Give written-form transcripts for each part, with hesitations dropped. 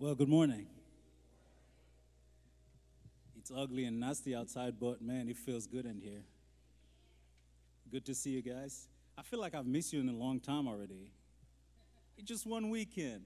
Well, good morning. It's ugly and nasty outside, but man, it feels good in here. Good to see you guys. I feel like I've missed you in a long time already. It's just one weekend.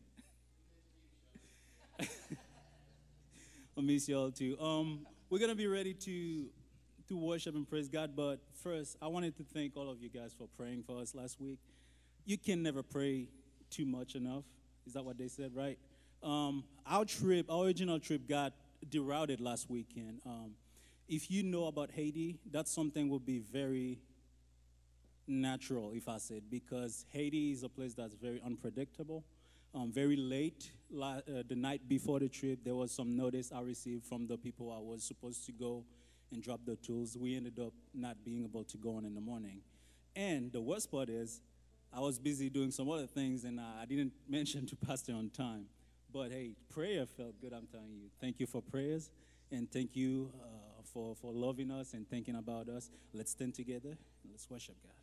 I miss y'all too. We're gonna be ready to worship and praise God, but first, I wanted to thank all of you guys for praying for us last week. You can never pray too much enough. Is that what they said, right? Our original trip got derouted last weekend. If you know about Haiti, that's something will be very natural, if I said, because Haiti is a place that's very unpredictable. Very late, the night before the trip, there was some notice I received from the people I was supposed to go and drop the tools. We ended up not being able to go on in the morning. And the worst part is, I was busy doing some other things, and I didn't mention to Pastor on time. But hey, prayer felt good, I'm telling you. Thank you for prayers, and thank you for loving us and thinking about us. Let's stand together and let's worship God.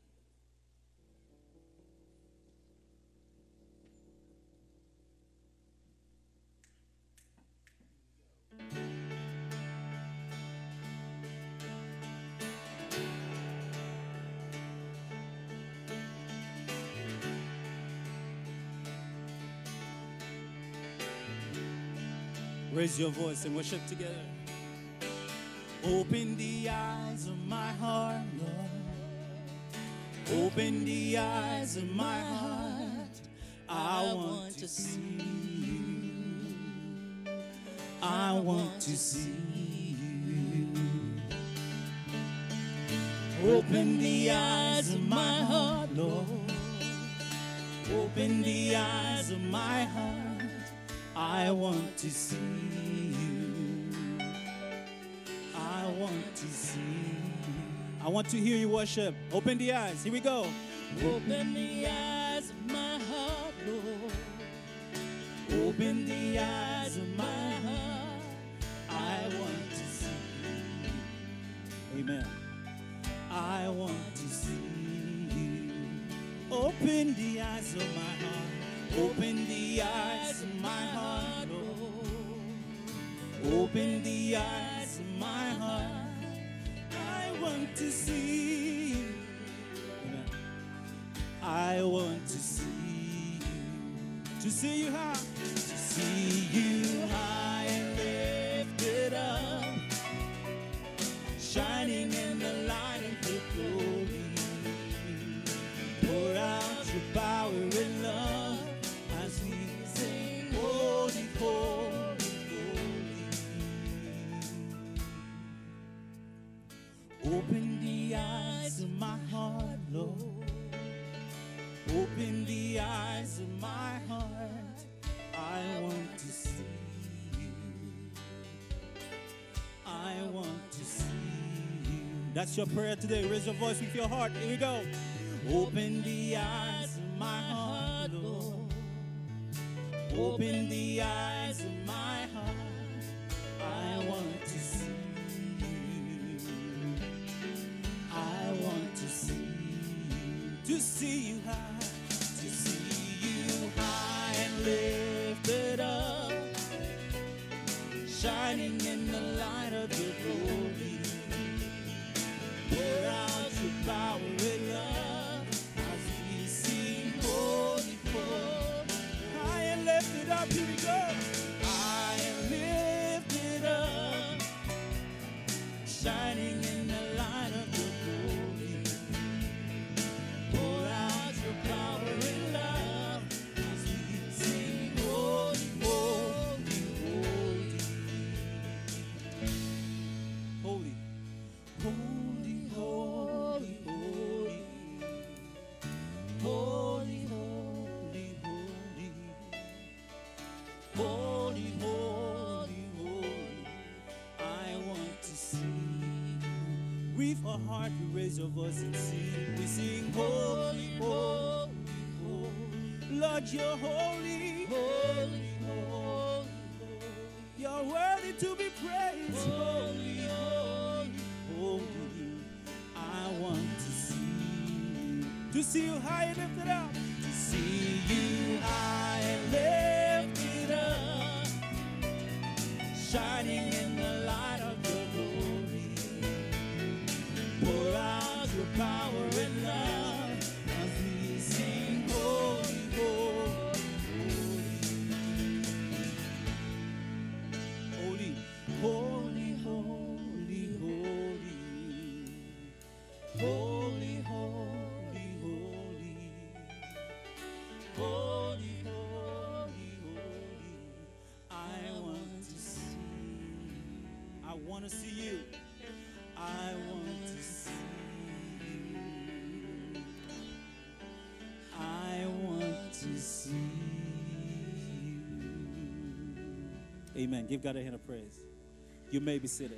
Raise your voice and worship together. Open the eyes of my heart, Lord. Open the eyes of my heart. I want to see you. I want to see you. Open the eyes of my heart, Lord. Open the eyes of my heart. I want to see you. I want to see you. I want to hear you worship. Open the eyes. Here we go. Open the eyes of my heart, Lord. Open the eyes of my heart. I want to see you. Amen. I want to see you. Open the eyes of my heart. Open the eyes of my heart, Lord. Open the eyes of my heart. I want to see you. Amen. I want to see you. To see you high. To see you high and lifted up. Shining in the light of your glory. Pour out your power and love. Holy, holy, holy. Open the eyes of my heart, Lord. Open the eyes of my heart. I want to see you. I want to see you. That's your prayer today. Raise your voice with your heart. Here we go. Open the eyes of my heart, Lord. Open the eyes of my heart. I want to see you. I want to see you. To see you high. To see you high and lifted up. Shining in the light of your glory. Pour out your power and love. As we sing holy, holy. Lifted up, here we go. I am lifted up, shining in the light of your glory. Pour out your power and love as we sing holy, holy, holy. Holy, holy, holy, holy. Holy, holy, holy. Holy, holy, holy, I want to see you. With a heart, we raise your voice and sing. We sing, holy, holy, holy. Lord, you're holy, holy, holy. You're worthy to be praised. Holy, holy, holy. I want to see you. To see you high and lifted up. To see you high and lifted up. want to see you. I want to see you. I want to see you. Amen. Give God a hand of praise. You may be seated.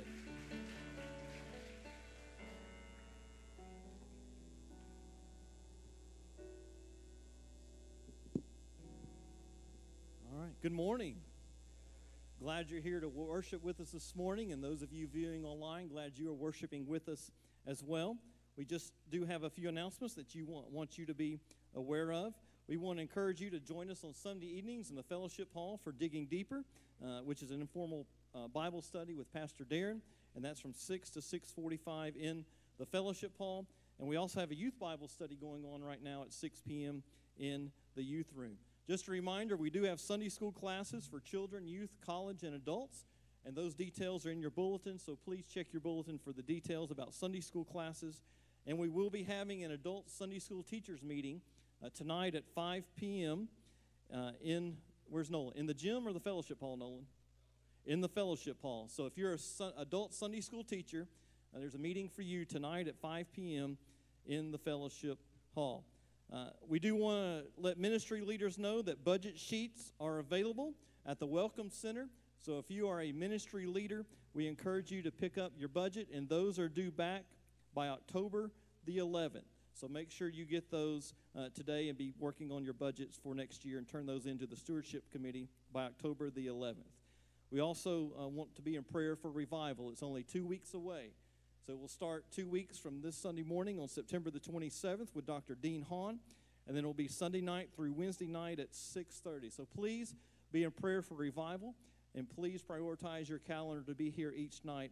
All right. Good morning. Glad you're here to worship with us this morning, and those of you viewing online, glad you are worshiping with us as well. We just do have a few announcements that you want you to be aware of. We want to encourage you to join us on Sunday evenings in the fellowship hall for Digging Deeper, which is an informal Bible study with Pastor Darren, and that's from 6 to 6:45 in the fellowship hall. And we also have a youth Bible study going on right now at 6 p.m. in the youth room. Just a reminder, we do have Sunday school classes for children, youth, college, and adults, and those details are in your bulletin, so please check your bulletin for the details about Sunday school classes. And we will be having an adult Sunday school teachers meeting tonight at 5 p.m. Where's Nolan? In the gym or the fellowship hall, Nolan? In the fellowship hall. So if you're an adult Sunday school teacher, there's a meeting for you tonight at 5 p.m. in the fellowship hall. We do want to let ministry leaders know that budget sheets are available at the Welcome Center. So if you are a ministry leader, we encourage you to pick up your budget, and those are due back by October the 11th. So make sure you get those today and be working on your budgets for next year and turn those into the Stewardship Committee by October the 11th. We also want to be in prayer for revival. It's only 2 weeks away. So we'll start 2 weeks from this Sunday morning on September the 27th with Dr. Dean Hahn, and then it'll be Sunday night through Wednesday night at 6:30. So please be in prayer for revival, and please prioritize your calendar to be here each night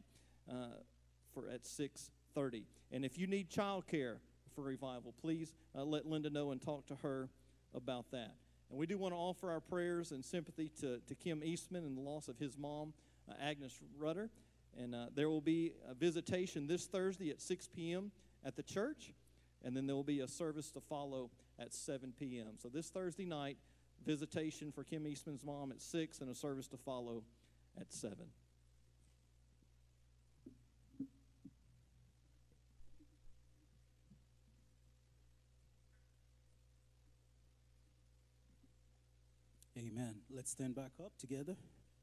at 6:30. And if you need childcare for revival, please let Linda know and talk to her about that. And we do want to offer our prayers and sympathy to Kim Eastman and the loss of his mom, Agnes Rutter. And there will be a visitation this Thursday at 6 p.m. at the church, and then there will be a service to follow at 7 p.m. So this Thursday night, visitation for Kim Eastman's mom at 6 and a service to follow at 7. Amen. Let's stand back up together.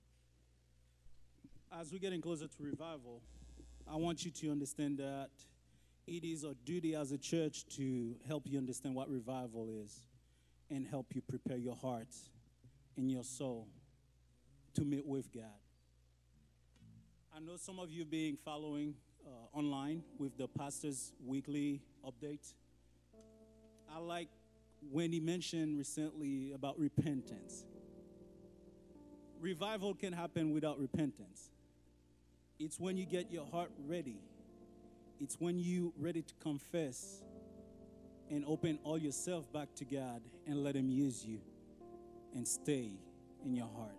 As we're getting closer to revival, I want you to understand that it is our duty as a church to help you understand what revival is and help you prepare your heart and your soul to meet with God. I know some of you being following online with the pastor's weekly update. I like when he mentioned recently about repentance. Revival can happen without repentance. It's when you get your heart ready. It's when you're ready to confess and open all yourself back to God and let Him use you and stay in your heart.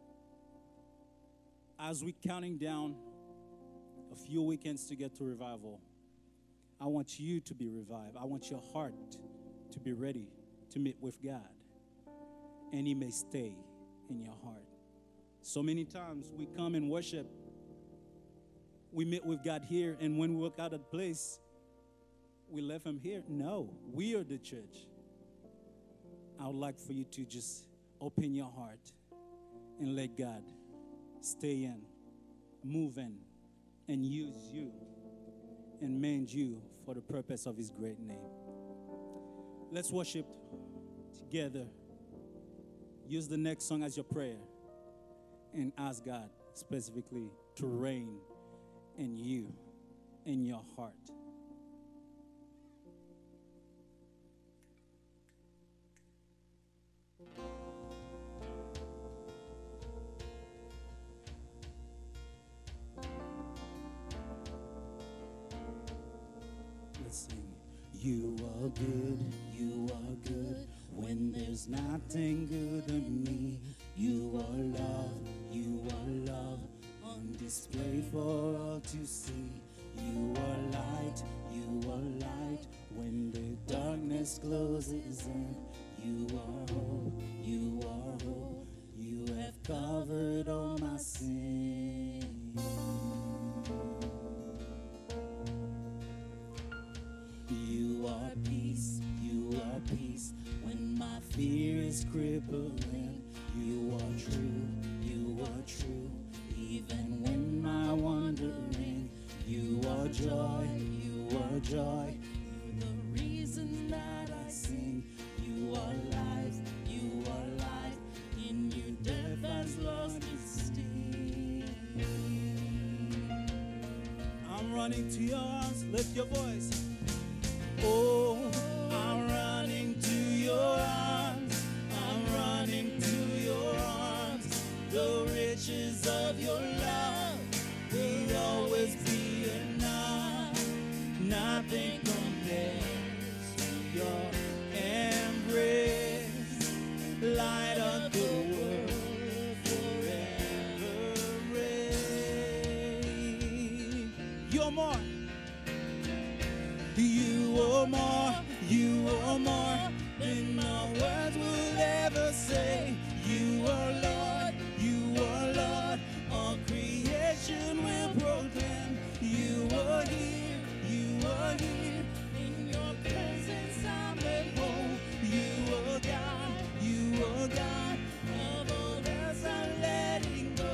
As we're counting down a few weekends to get to revival, I want you to be revived. I want your heart to be ready to meet with God, and He may stay in your heart. So many times we come and worship, we meet with God here, and when we walk out of the place, we left Him here. No, we are the church. I would like for you to just open your heart and let God stay in, move in, and use you and mend you for the purpose of His great name. Let's worship together. Use the next song as your prayer and ask God specifically to reign in you, in your heart. Let's sing. You are good when there's nothing good in me. You are love on display for all to see. You are light when the darkness closes in. You are hope, you have covered all my sin. remembering you are true, you are true. Even when I'm wandering, you are joy, you are joy. You're the reason that I sing. You are life, you are life. In you death has lost its sting. I'm running to your arms, lift your voice. Oh, I'm running to your arms. I'm running to your arms. The riches of your love will always be enough. Nothing compares to your embrace. Light up the world, forever reign. You're more. You are more, you are more than my words will ever say. You are Lord, you are Lord. All creation will proclaim. You are here, you are here. In your presence I'm at home. You are God, you are God. Of all else I'm letting go.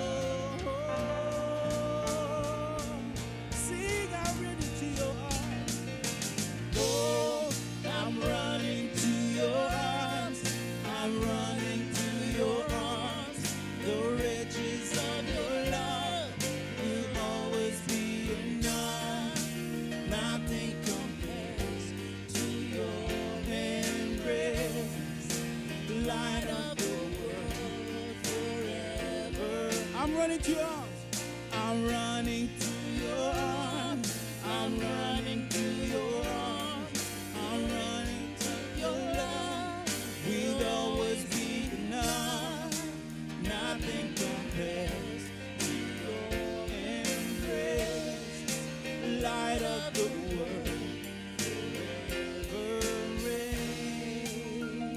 Sing, I'm ready to your arms. Oh, I'm running to your arms. I'm running to your arms. The riches of your love will always be enough. Nothing compares to your embrace. Light up the world forever. I'm running to your arms. I'm running to your arms. I'm running to your arms. I'm running to your love. Will always be enough. Nothing compares to your embrace. Light up the world, forever reign.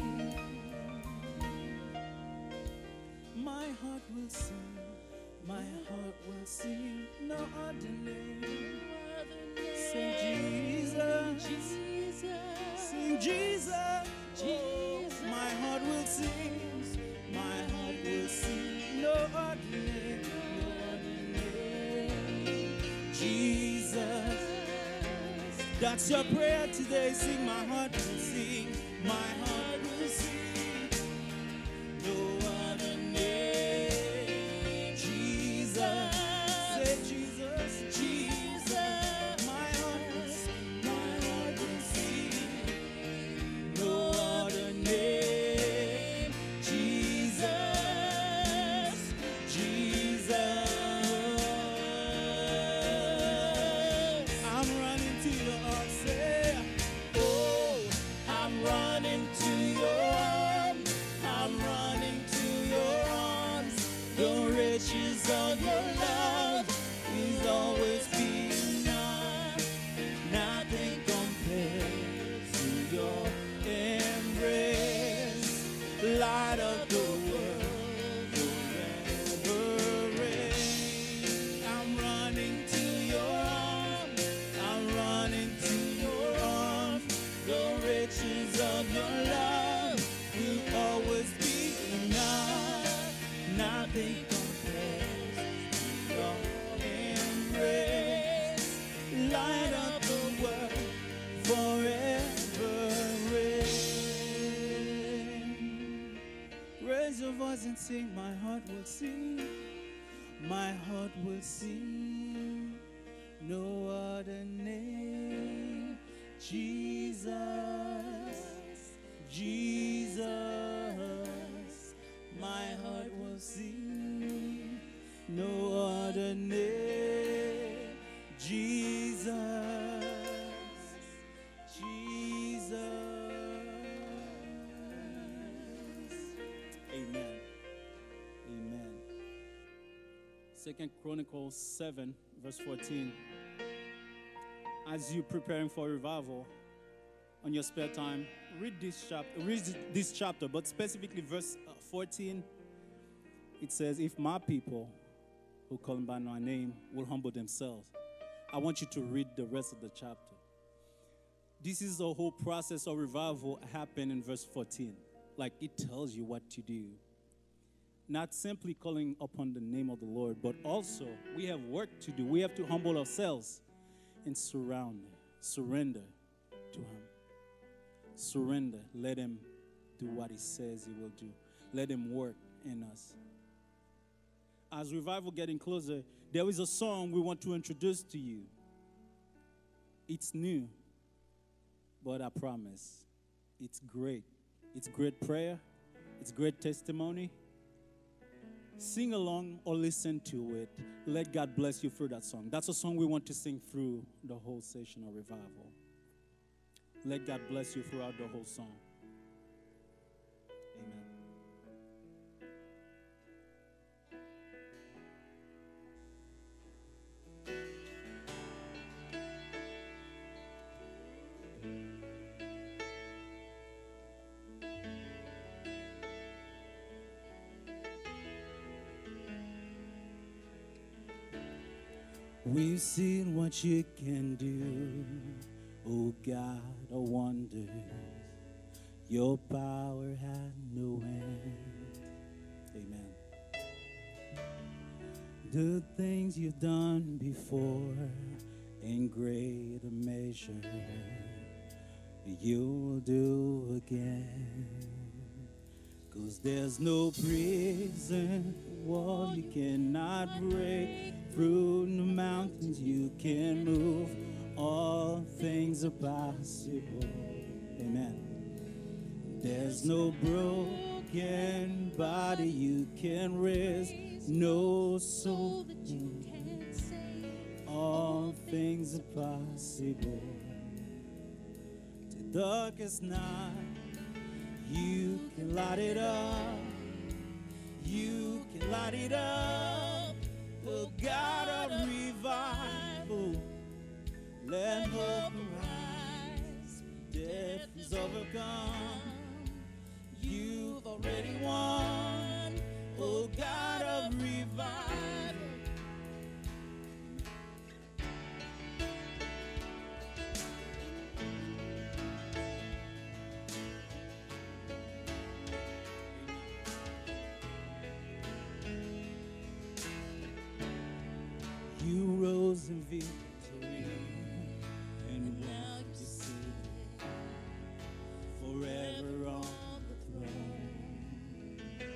My heart will sing. My heart will sing. No other name. Sing Jesus. Sing Jesus. My heart will sing. My heart will sing. No other name. No other name. Jesus. That's your prayer today. Sing, my heart will sing. My heart will sing. No other name. Jesus. Say Jesus. Jesus. My heart will sing. My heart will sing. No other name. Jesus. Jesus. I'm running to your arms. Say, oh, I'm running to your arms. I'm running to your arms. The riches of your love will always be enough. Nothing compares to your embrace. Light up the world, forever reign. I'm running to your arms. I'm running to your arms. The riches of your love will always be enough. Nothing compares to your embrace. Light up the world, forever reign. Raise your voice and sing. My heart will sing. My heart will sing. No other name. Jesus. Jesus. My heart will sing. No other name. Jesus. Jesus. Amen. Amen. 2 Chronicles 7, verse 14. As you're preparing for revival on your spare time, read this chapter, but specifically verse 14. It says, if my people who call by my name will humble themselves. I want you to read the rest of the chapter. This is the whole process of revival happened in verse 14. Like it tells you what to do. Not simply calling upon the name of the Lord, but also we have work to do. We have to humble ourselves and surrender to Him. Surrender. Let Him do what He says He will do. Let Him work in us. As revival getting closer, there is a song we want to introduce to you. It's new, but I promise, it's great. It's great prayer. It's great testimony. Sing along or listen to it. Let God bless you through that song. That's a song we want to sing through the whole session of revival. Let God bless you throughout the whole song. Amen. We've seen what you can do, oh God, a wonder. Your power had no end. Amen. The things you've done before, in greater measure, you'll do again. 'Cause there's no prison wall you cannot break. Through the mountains you can move. All things are possible. Amen. There's no broken body you can raise. No soul that you can save. All things are possible. The darkest night, you can light it up. You can light it up. Oh God of revival, let hope arise. Death is overcome. You've already won. Oh God of revival. You rose in victory, and now you sit forever on the throne.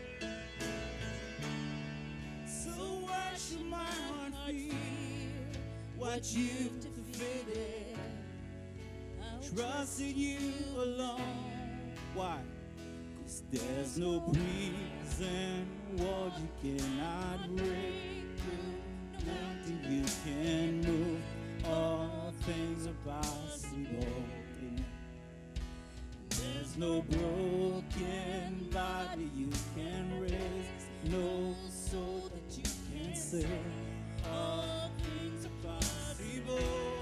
So why should my heart fear what you've defeated? Trust in you alone. Why? 'Cause there's no prison wall you cannot break. Nothing you can move. All things are possible. There's no broken body you can raise. No soul that you can save. All things are possible.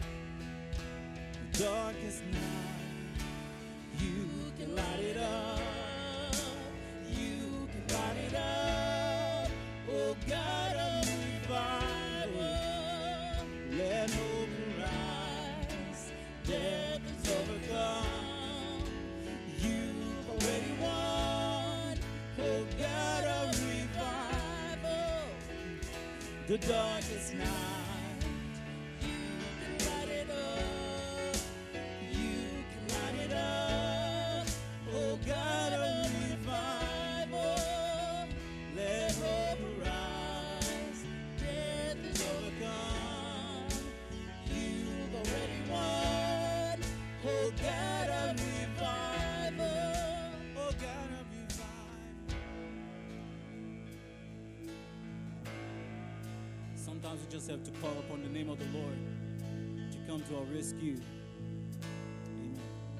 The darkest night, you can light it up. You can light it up. Oh God of revival, let hope arise. Death is overcome. You've already won. Oh God of revival, the darkest night, you can light it up. You can light it up. Oh God of revival, let hope arise. Death is overcome. You've already won. Oh God of revival. Oh God of revival. Sometimes we just have to call upon the name of the Lord to come to our rescue. Amen.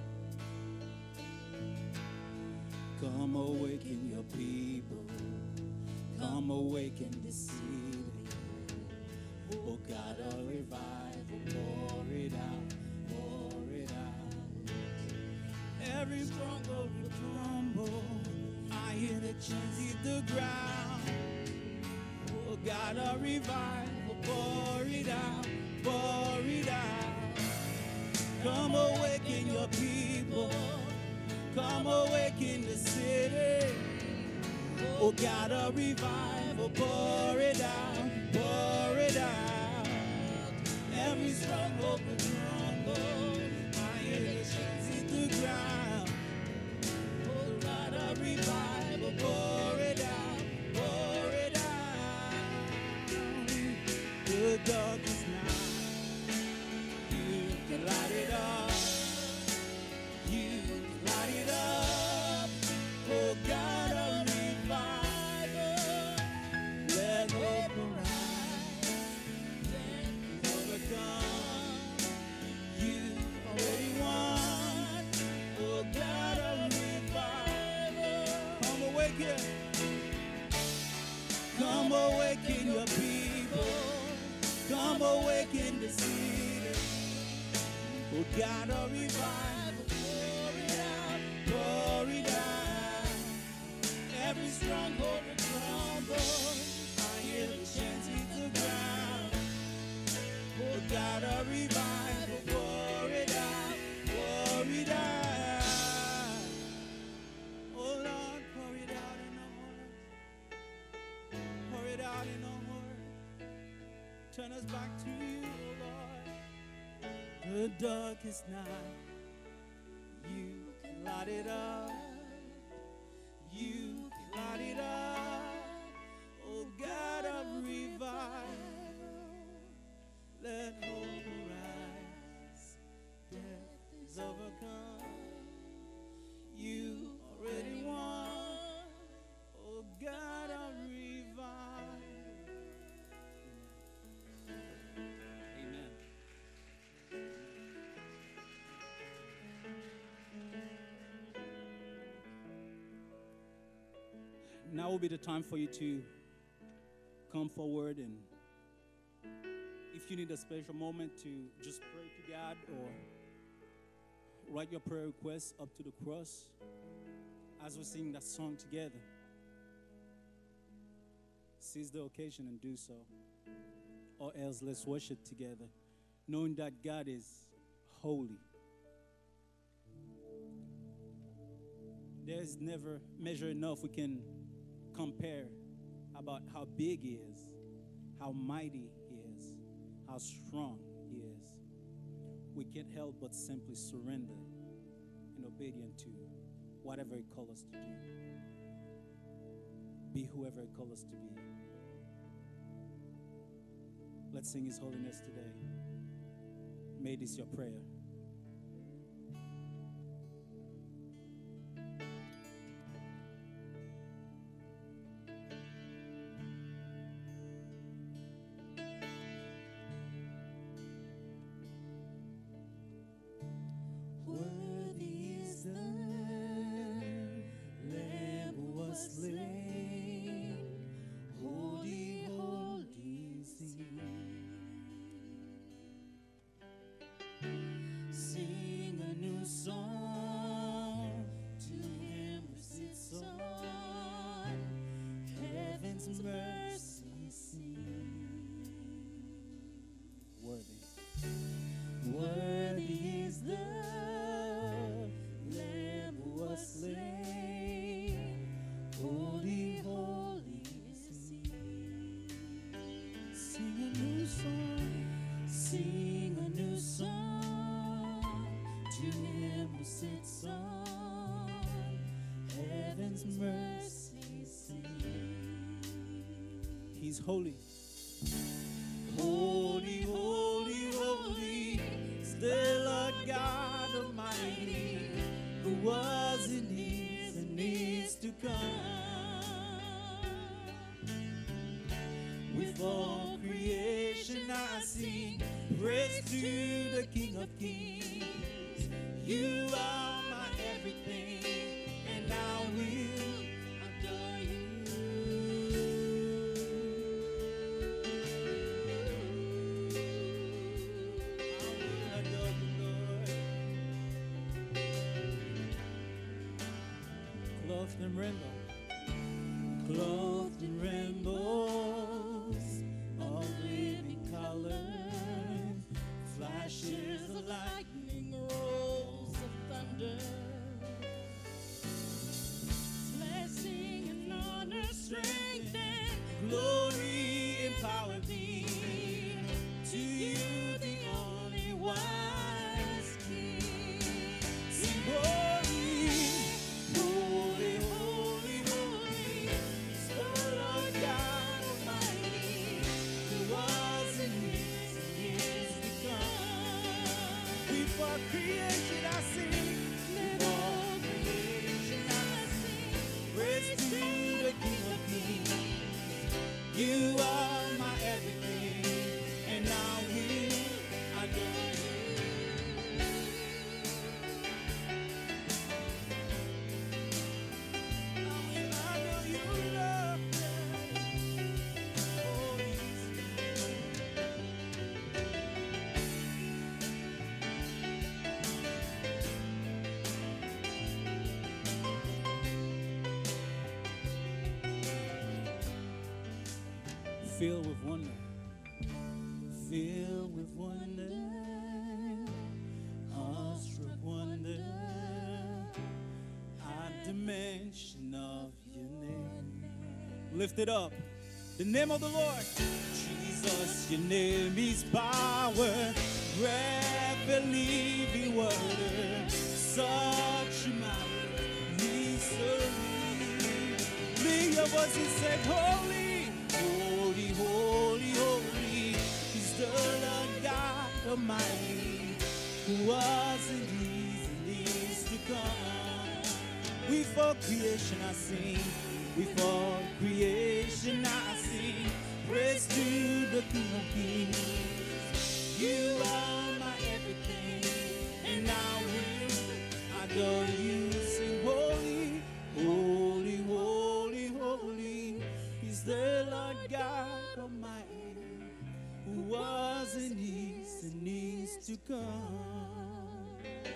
Come awaken your people. Come awaken this city. Oh God of revival, pour it out, pour it out. Every stronghold will crumble. I hear the chains hit the ground. Oh God of revival, pour it out, pour it out. Come awaken your people. Come awaken the city. Oh God, a revival, pour it out, pour it out. Every stronghold will crumble, iron and chains hit the ground. Oh God, a revival, pour it out, pour it out. The darkest night, you can light it up. You can light it up. Oh God, a revival. Let hope arise. Death is overcome. You already won. Oh God, a revival. Come awaken. Come awaken your people. Come awaken the city. Oh God, a revival. Pour it out, pour it out. Every stronghold will crumble. Iron chains hit the ground. Oh God, a revival. Pour it out, pour it out. Oh Lord, pour it out in our hearts. Pour it out in our hearts. Turn us back to you, oh Lord. The darkest night, you can light it up. You can light it up. Oh God of revival, let hope arise. Death is overcome. You already won. Oh God of revival. Amen. Now will be the time for you to come forward, and if you need a special moment to just pray to God or write your prayer requests up to the cross as we sing that song together, seize the occasion and do so. Or else let's worship together, knowing that God is holy. There's never measure enough we can compare about how big He is, how mighty He is, how strong He is. We can't help but simply surrender and obedient to whatever He calls us to do. Be whoever He calls us to be. Let's sing His holiness today. May this your prayer. He's holy. Holy, holy, holy, still a God Almighty, who was and is to come. With all creation I sing praise to the King of Kings. You are my everything, and I will adore you. Clothed in rainbow, clothed in rainbows of living colors, flashes of lightning, rolls of thunder, filled with wonder, filled with wonder, awestruck wonder, at the mention of your name. Lift it up. The name of the Lord. Jesus, your name is power, breath and living water, such a mighty mystery. Lift your voice and say, holy, holy, holy, holy is the Lord God Almighty, who was and is to come. Before creation I sing, before creation I sing, praise to the King of Kings. You are my everything, and I will adore you. Sing holy, holy, holy, holy is the Lord God Almighty, who was and is to come.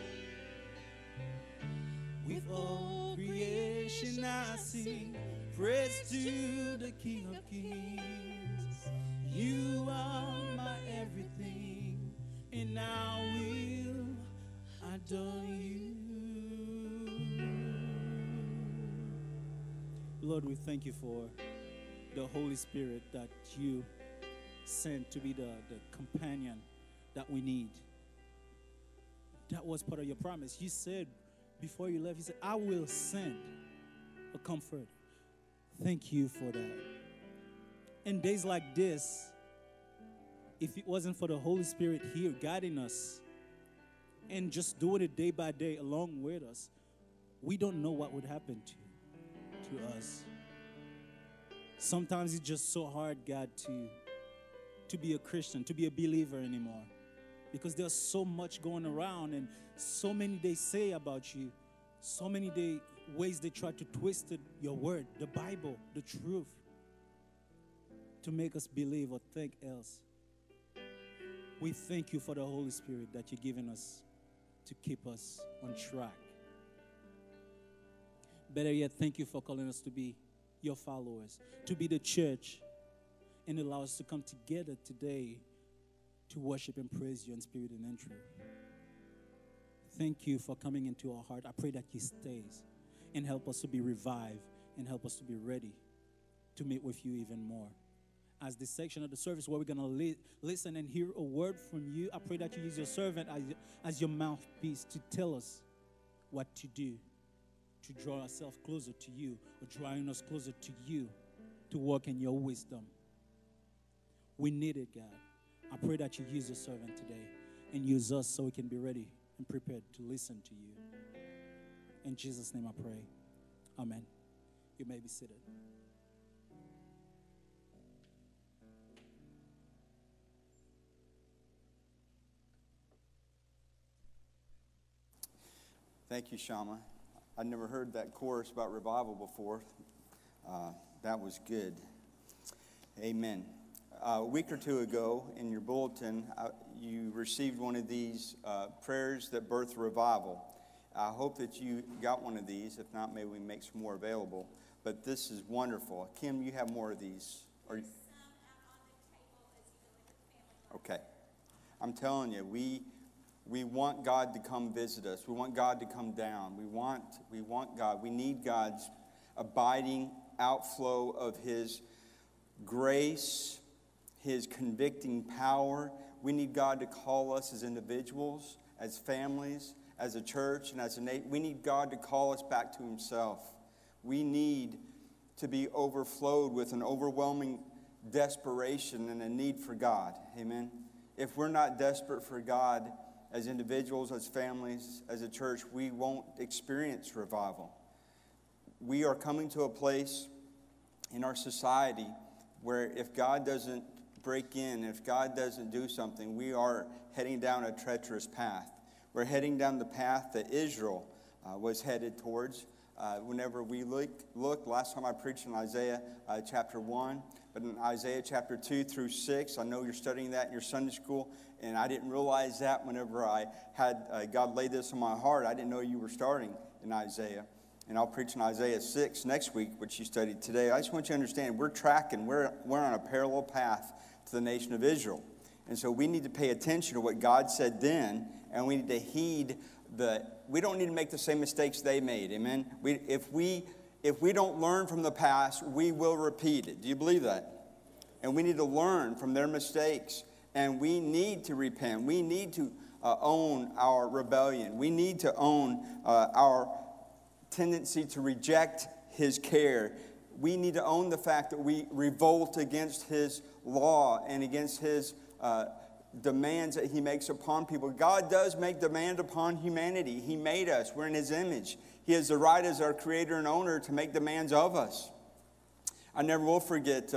With all creation I sing, praise to the King of Kings. You are my everything, and I will adore you. Lord, we thank you for the Holy Spirit that you sent to be the companion that we need. That was part of your promise. You said before you left, you said, I will send a comforter. Thank you for that. In days like this, if it wasn't for the Holy Spirit here guiding us and just doing it day by day along with us, we don't know what would happen to us. Sometimes it's just so hard, God, to be a Christian, to be a believer anymore, because there's so much going around and so many they say about you, so many ways they try to twist it, your word, the Bible, the truth, to make us believe or think else. We thank you for the Holy Spirit that you're giving us to keep us on track. Better yet, thank you for calling us to be your followers, to be the church, and allow us to come together today to worship and praise you in spirit and in truth. Thank you for coming into our heart. I pray that you stays and help us to be revived and help us to be ready to meet with you even more. As this section of the service where we're going to listen and hear a word from you, I pray that you use your servant as your mouthpiece to tell us what to do, to draw ourselves closer to you, or drawing us closer to you, to walk in your wisdom. We need it, God. I pray that you use your servant today and use us so we can be ready and prepared to listen to you. In Jesus' name I pray. Amen. You may be seated. Thank you, Shama. I'd never heard that chorus about revival before. That was good. Amen. A week or two ago in your bulletin, you received one of these prayers that birth revival. I hope that you got one of these. If not, maybe we make some more available. But this is wonderful. Kim, you have more of these. Are you? Okay. I'm telling you, we want God to come visit us. We want God to come down. We want God. We need God's abiding outflow of His grace, His convicting power. We need God to call us as individuals, as families, as a church, and as a nation. We need God to call us back to Himself. We need to be overflowed with an overwhelming desperation and a need for God. Amen. If we're not desperate for God as individuals, as families, as a church, we won't experience revival. We are coming to a place in our society where if God doesn't break in, if God doesn't do something, we are heading down a treacherous path. We're heading down the path that Israel was headed towards. Whenever we look, last time I preached in Isaiah chapter 1, but in Isaiah chapter 2 through 6, I know you're studying that in your Sunday school, and I didn't realize that whenever I had God lay this on my heart. I didn't know you were starting in Isaiah. and I'll preach in Isaiah 6 next week, which you studied today. I just want you to understand, we're tracking, we're on a parallel path to the nation of Israel. And so we need to pay attention to what God said then, and we need to heed we don't need to make the same mistakes they made, amen? If we don't learn from the past, we will repeat it. Do you believe that? And we need to learn from their mistakes, and we need to repent. We need to own our rebellion. We need to own our tendency to reject his care. We need to own the fact that we revolt against his law and against his demands that he makes upon people. God does make demand upon humanity. He made us. We're in his image. He has the right as our creator and owner to make demands of us. I never will forget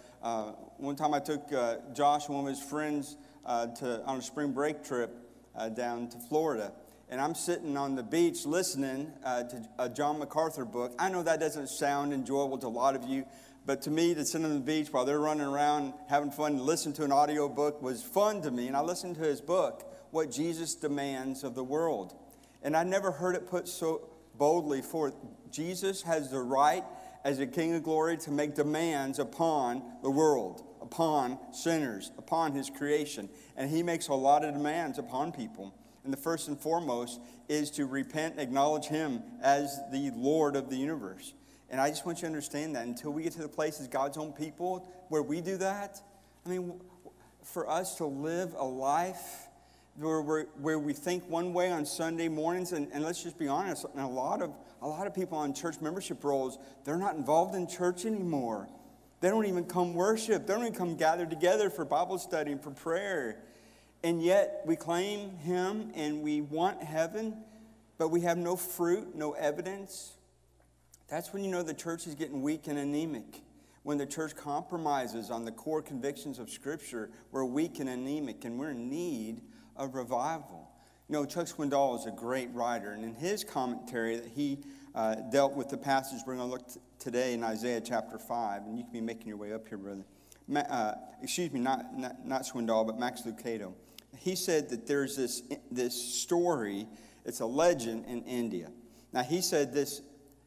one time I took Josh and one of his friends on a spring break trip down to Florida. And I'm sitting on the beach listening to a John MacArthur book. I know that doesn't sound enjoyable to a lot of you, but to me, to sit on the beach while they're running around having fun and listen to an audio book was fun to me. And I listened to his book, What Jesus Demands of the World. And I never heard it put so boldly forth. Jesus has the right as a King of glory to make demands upon the world, upon sinners, upon his creation. And he makes a lot of demands upon people. And the first and foremost is to repent and acknowledge him as the Lord of the universe. And I just want you to understand that until we get to the place as God's own people where we do that, I mean, for us to live a life where we think one way on Sunday mornings, and let's just be honest, and a lot of people on church membership roles, they're not involved in church anymore. They don't even come worship. They don't even come gather together for Bible study and for prayer. And yet we claim him and we want heaven, but we have no fruit, no evidence. That's when you know the church is getting weak and anemic. When the church compromises on the core convictions of Scripture, we're weak and anemic, and we're in need of revival. You know, Chuck Swindoll is a great writer, and in his commentary that he dealt with the passage we're going to look today in Isaiah chapter 5, and you can be making your way up here, brother. Not Swindoll, but Max Lucado. He said that there's this story, it's a legend in India. Now, he said this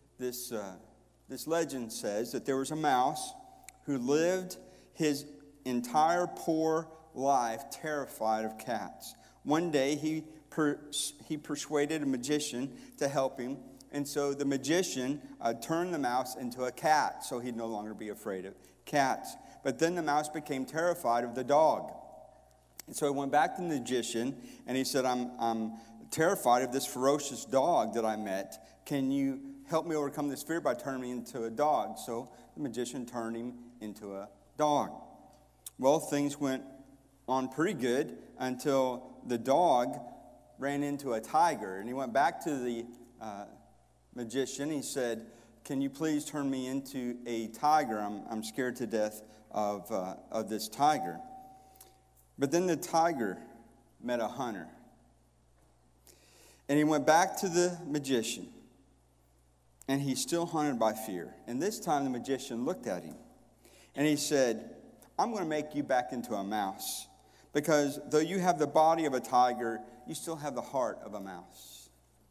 legend says that there was a mouse who lived his entire poor life terrified of cats. One day he persuaded a magician to help him, and so the magician turned the mouse into a cat so he'd no longer be afraid of cats. But then the mouse became terrified of the dog. And so he went back to the magician and he said, I'm terrified of this ferocious dog that I met. Can you help me overcome this fear by turning me into a dog? So the magician turned him into a dog. Well, things went on pretty good until the dog ran into a tiger. And he went back to the magician. He said, can you please turn me into a tiger? I'm scared to death of this tiger. But then the tiger met a hunter. And he went back to the magician. And he's still haunted by fear. And this time the magician looked at him. And he said, I'm going to make you back into a mouse. Because though you have the body of a tiger, you still have the heart of a mouse.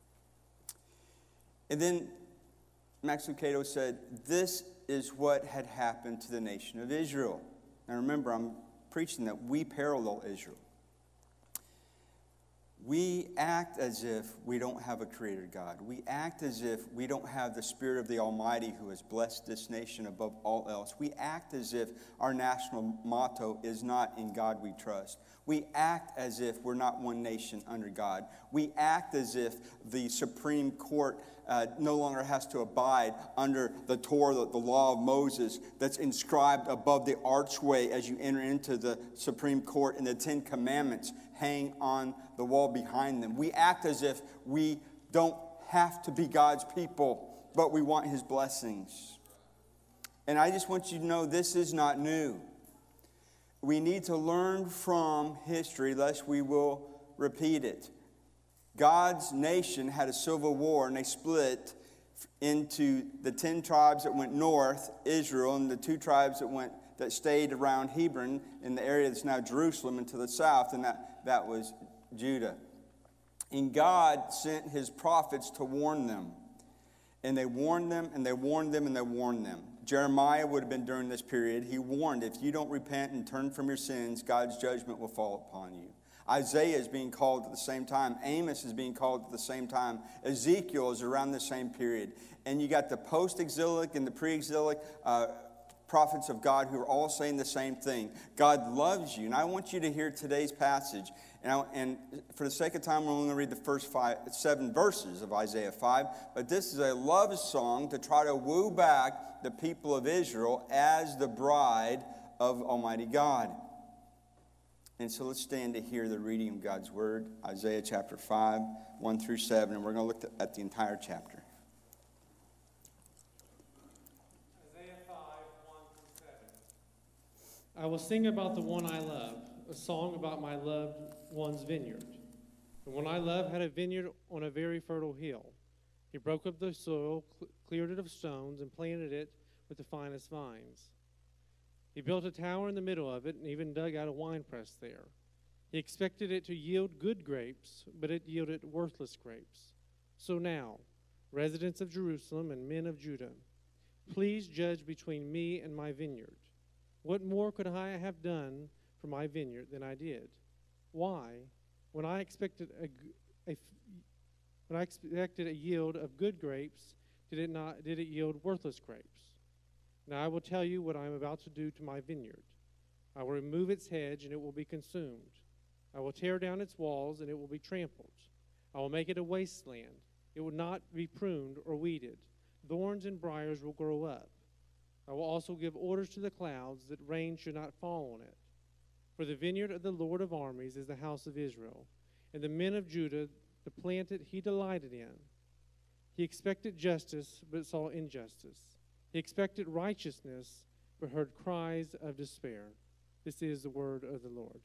And then Max Lucado said, this is what had happened to the nation of Israel. Now remember, I'm preaching that we parallel Israel. We act as if we don't have a creator God. We act as if we don't have the Spirit of the Almighty who has blessed this nation above all else. We act as if our national motto is not in God we trust. We act as if we're not one nation under God. We act as if the Supreme Court no longer has to abide under the Torah, the law of Moses that's inscribed above the archway as you enter into the Supreme Court, and the Ten Commandments hang on the wall behind them. We act as if we don't have to be God's people, but we want his blessings. And I just want you to know this is not new. We need to learn from history lest we will repeat it. God's nation had a civil war, and they split into the 10 tribes that went north, Israel, and the 2 tribes that stayed around Hebron in the area that's now Jerusalem, and to the south, and that was Judah. And God sent his prophets to warn them. And they warned them, and they warned them, and they warned them. Jeremiah would have been during this period. He warned, if you don't repent and turn from your sins, God's judgment will fall upon you. Isaiah is being called at the same time. Amos is being called at the same time. Ezekiel is around the same period. And you got the post-exilic and the pre-exilic prophets of God who are all saying the same thing. God loves you. And I want you to hear today's passage. And for the sake of time, we're only going to read the first 7 verses of Isaiah 5. But this is a love song to try to woo back the people of Israel as the bride of Almighty God. And so let's stand to hear the reading of God's Word, Isaiah chapter 5, 1 through 7. And we're going to look at the entire chapter. Isaiah 5, 1 through 7. I will sing about the one I love, a song about my loved one's vineyard. The one I love had a vineyard on a very fertile hill. He broke up the soil, cleared it of stones, and planted it with the finest vines. He built a tower in the middle of it and even dug out a winepress there. He expected it to yield good grapes, but it yielded worthless grapes. So now, residents of Jerusalem and men of Judah, please judge between me and my vineyard. What more could I have done for my vineyard than I did? Why, when I expected a yield of good grapes, did it yield worthless grapes? Now I will tell you what I am about to do to my vineyard. I will remove its hedge, and it will be consumed. I will tear down its walls, and it will be trampled. I will make it a wasteland. It will not be pruned or weeded. Thorns and briars will grow up. I will also give orders to the clouds that rain should not fall on it. For the vineyard of the Lord of armies is the house of Israel, and the men of Judah, the planted he delighted in. He expected justice, but saw injustice. He expected righteousness, but heard cries of despair. This is the word of the Lord.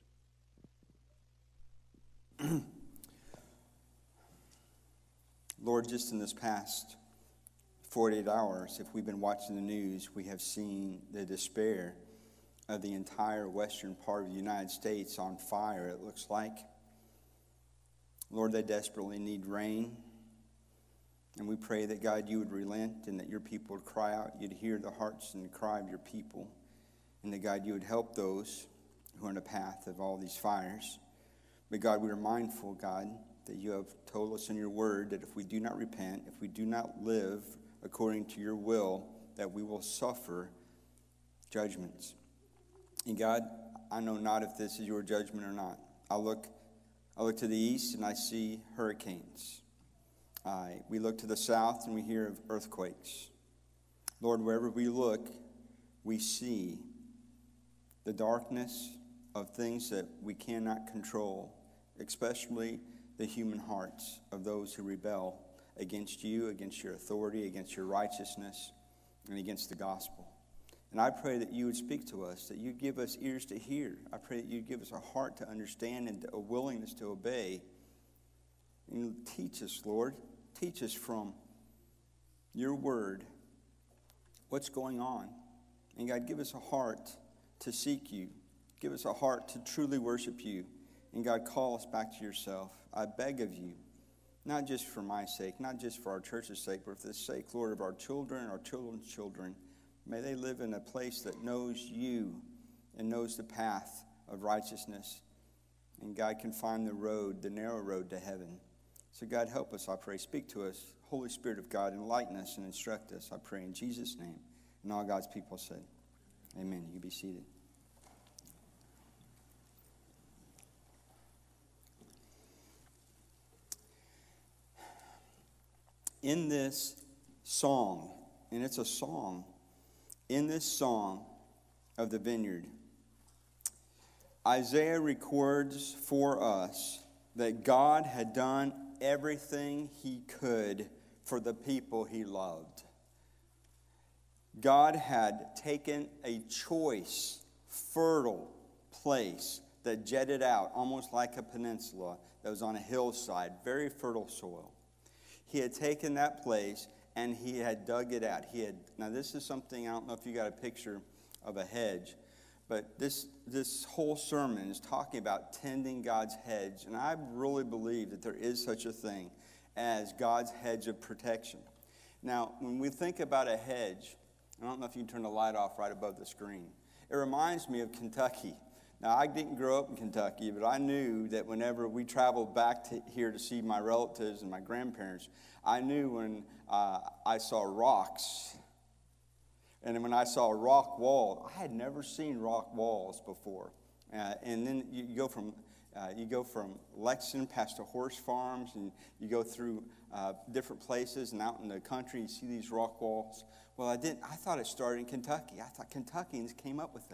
Lord, just in this past 48 hours, if we've been watching the news, we have seen the despair of the entire western part of the United States on fire, it looks like. Lord, they desperately need rain. And we pray that, God, you would relent and that your people would cry out. You'd hear the hearts and the cry of your people. And that, God, you would help those who are in the path of all these fires. But, God, we are mindful, God, that you have told us in your word that if we do not repent, if we do not live according to your will, that we will suffer judgments. And, God, I know not if this is your judgment or not. I look to the east and I see hurricanes. We look to the south and we hear of earthquakes. Lord, wherever we look, we see the darkness of things that we cannot control, especially the human hearts of those who rebel against you, against your authority, against your righteousness, and against the gospel. And I pray that you would speak to us, that you'd give us ears to hear. I pray that you'd give us a heart to understand and a willingness to obey. And teach us, Lord. Teach us from your word what's going on. And God, give us a heart to seek you. Give us a heart to truly worship you. And God, call us back to yourself. I beg of you, not just for my sake, not just for our church's sake, but for the sake, Lord, of our children and our children's children. May they live in a place that knows you and knows the path of righteousness. And God can find the road, the narrow road to heaven. So God, help us, I pray. Speak to us. Holy Spirit of God, enlighten us and instruct us, I pray in Jesus' name. And all God's people said, amen. You can be seated. In this song, and it's a song, in this song of the vineyard, Isaiah records for us that God had done everything he could for the people he loved. God had taken a choice, fertile place that jetted out almost like a peninsula that was on a hillside, very fertile soil. He had taken that place and he had dug it out. Now this is something, I don't know if you got a picture of a hedge, but this whole sermon is talking about tending God's hedge. And I really believe that there is such a thing as God's hedge of protection. Now, when we think about a hedge, I don't know if you can turn the light off right above the screen. It reminds me of Kentucky. Now, I didn't grow up in Kentucky, but I knew that whenever we traveled back to here to see my relatives and my grandparents, I knew when I saw rocks. And when I saw a rock wall, I had never seen rock walls before. And then you go from Lexington past the horse farms, and you go through different places and out in the country, you see these rock walls. Well, I thought it started in Kentucky. I thought Kentuckians came up with that.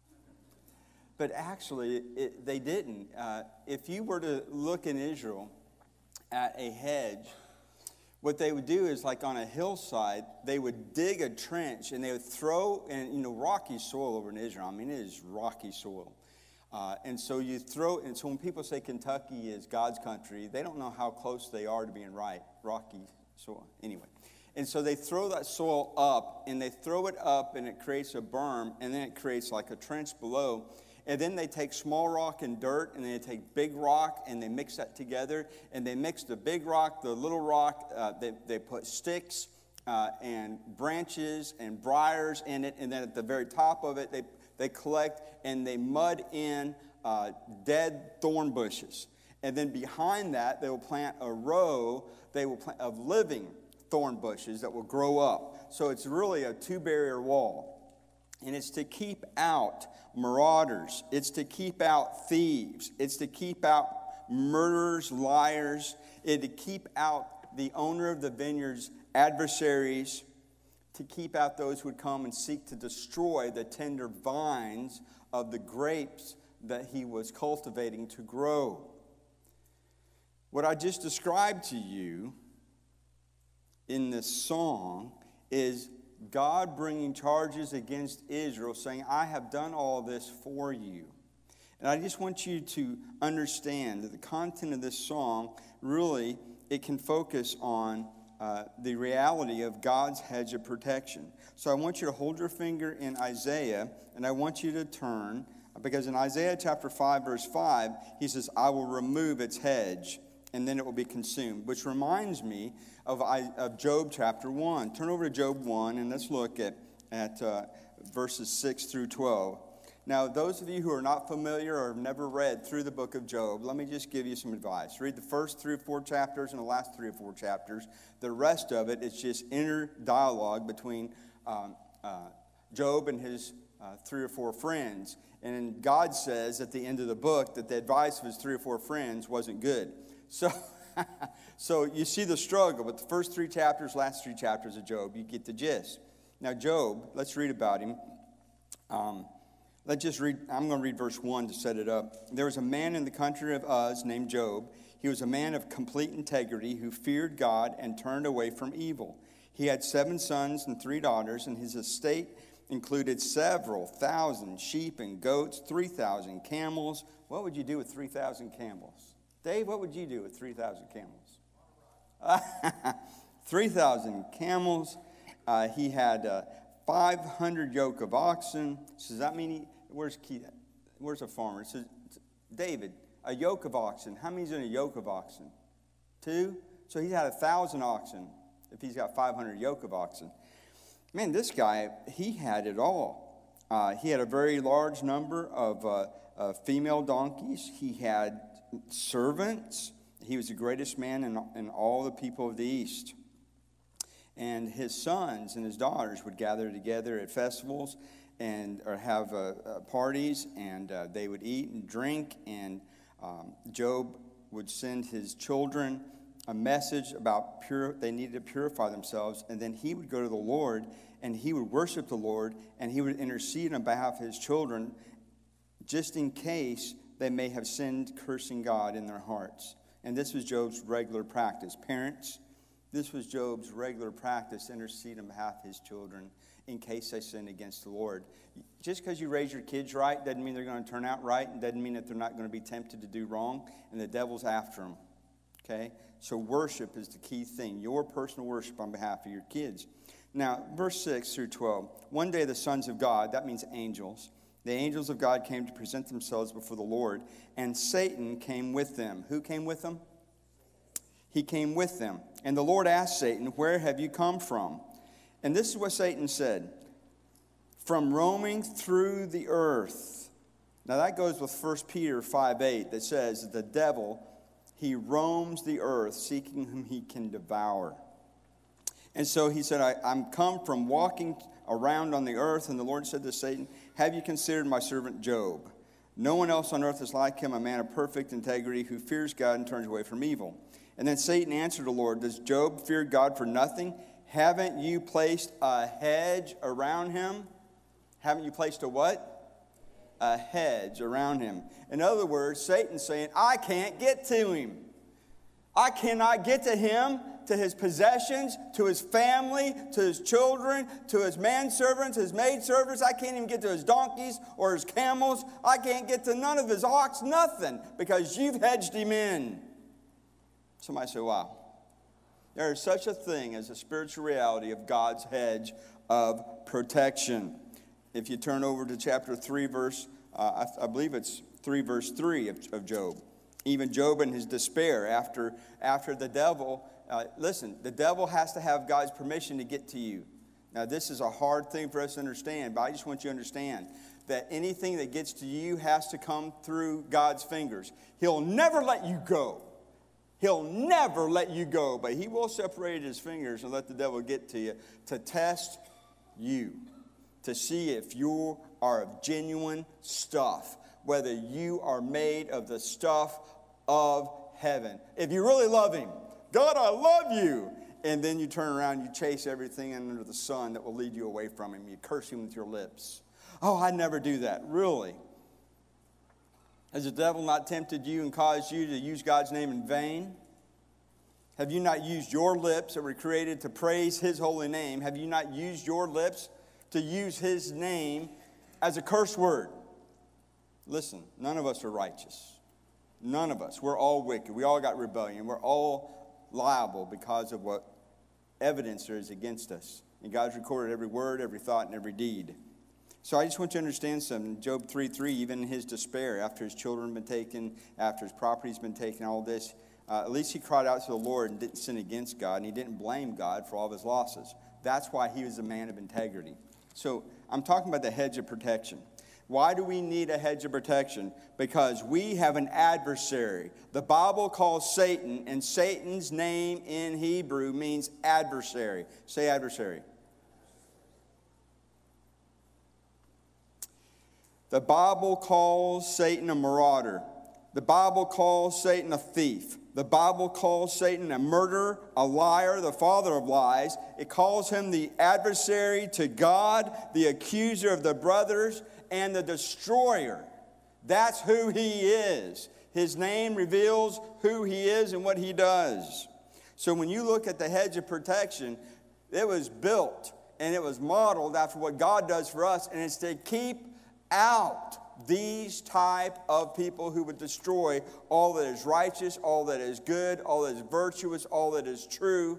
But actually, they didn't. If you were to look in Israel at a hedge, what they would do is, like on a hillside, they would dig a trench and they would throw, and rocky soil over in Israel. I mean, it is rocky soil. And so when people say Kentucky is God's country, they don't know how close they are to being right. Rocky soil. Anyway. And so they throw that soil up, and they throw it up, and it creates a berm, and then it creates like a trench below. And then they take small rock and dirt, and then they take big rock, and they mix that together. And they mix the big rock, the little rock, they put sticks and branches and briars in it. And then at the very top of it, they collect and they mud in dead thorn bushes. And then behind that, they will plant a row of living thorn bushes that will grow up. So it's really a two-barrier wall. And it's to keep out marauders. It's to keep out thieves. It's to keep out murderers, liars. It's to keep out the owner of the vineyard's adversaries, to keep out those who would come and seek to destroy the tender vines of the grapes that he was cultivating to grow. What I just described to you in this song is God bringing charges against Israel, saying, I have done all this for you. And I just want you to understand that the content of this song, really, it can focus on the reality of God's hedge of protection. So I want you to hold your finger in Isaiah, and I want you to turn, because in Isaiah chapter 5, verse 5, he says, I will remove its hedge, and then it will be consumed, which reminds me of Job chapter 1. Turn over to Job 1, and let's look at verses 6 through 12. Now, those of you who are not familiar or have never read through the book of Job, let me just give you some advice. Read the first 3 or 4 chapters and the last 3 or 4 chapters. The rest of it is just inner dialogue between Job and his 3 or 4 friends. And God says at the end of the book that the advice of his 3 or 4 friends wasn't good. So you see the struggle, but the first 3 chapters, last 3 chapters of Job, you get the gist. Now, Job, let's read about him. Let's just read. I'm going to read verse 1 to set it up. There was a man in the country of Uz named Job. He was a man of complete integrity who feared God and turned away from evil. He had 7 sons and 3 daughters, and his estate included several thousand sheep and goats, 3,000 camels. What would you do with 3,000 camels? Dave, what would you do with 3,000 camels? 3,000 camels. He had 500 yoke of oxen. So does that mean where's a farmer? It says, David, a yoke of oxen. How many's in a yoke of oxen? 2? So he had 1,000 oxen if he's got 500 yoke of oxen. Man, this guy, he had it all. He had a very large number of female donkeys. He had servants. He was the greatest man in all the people of the East. And his sons and his daughters would gather together at festivals or have parties, and they would eat and drink. And Job would send his children a message about they needed to purify themselves. And then he would go to the Lord, and he would worship the Lord, and he would intercede on behalf of his children, just in case they may have sinned, cursing God in their hearts. And this was Job's regular practice. Parents, this was Job's regular practice, to intercede on behalf of his children in case they sin against the Lord. Just because you raise your kids right doesn't mean they're going to turn out right, and doesn't mean that they're not going to be tempted to do wrong, and the devil's after them. Okay? So worship is the key thing, your personal worship on behalf of your kids. Now, verse 6 through 12. One day the sons of God, that means angels, the angels of God came to present themselves before the Lord, and Satan came with them. Who came with them? He came with them. And the Lord asked Satan, "Where have you come from?" And this is what Satan said: "From roaming through the earth." Now that goes with 1 Peter 5:8 that says that the devil, he roams the earth seeking whom he can devour. And so he said, I'm come from walking around on the earth. And the Lord said to Satan, "Have you considered my servant Job? No one else on earth is like him, a man of perfect integrity who fears God and turns away from evil." And then Satan answered the Lord, "Does Job fear God for nothing? Haven't you placed a hedge around him?" Haven't you placed a what? A hedge around him. In other words, Satan's saying, I can't get to him. I cannot get to him, to his possessions, to his family, to his children, to his manservants, his maidservants. I can't even get to his donkeys or his camels. I can't get to none of his ox, nothing, because you've hedged him in. Somebody say, wow. There is such a thing as a spiritual reality of God's hedge of protection. If you turn over to chapter 3, I believe it's 3, verse 3 of Job. Even Job in his despair after the devil, listen, the devil has to have God's permission to get to you. Now, this is a hard thing for us to understand, but I just want you to understand that anything that gets to you has to come through God's fingers. He'll never let you go. He'll never let you go, but he will separate his fingers and let the devil get to you to test you, to see if you are of genuine stuff, whether you are made of the stuff of heaven. If you really love him, God, I love you. And then you turn around, you chase everything under the sun that will lead you away from him. You curse him with your lips. Oh, I never do that. Really? Has the devil not tempted you and caused you to use God's name in vain? Have you not used your lips that were created to praise his holy name? Have you not used your lips to use his name as a curse word? Listen, none of us are righteous. None of us. We're all wicked. We all got rebellion. We're all liable because of what evidence there is against us. And God's recorded every word, every thought, and every deed. So I just want you to understand something. Job 3:3, even in his despair, after his children have been taken, after his property's been taken, all this, at least he cried out to the Lord and didn't sin against God, and he didn't blame God for all of his losses. That's why he was a man of integrity. So I'm talking about the hedge of protection. Why do we need a hedge of protection? Because we have an adversary. The Bible calls Satan, and Satan's name in Hebrew means adversary. Say adversary. The Bible calls Satan a marauder. The Bible calls Satan a thief. The Bible calls Satan a murderer, a liar, the father of lies. It calls him the adversary to God, the accuser of the brothers, and the destroyer. That's who he is. His name reveals who he is and what he does. So when you look at the hedge of protection, it was built and it was modeled after what God does for us, and it's to keep out these type of people who would destroy all that is righteous, all that is good, all that is virtuous, all that is true.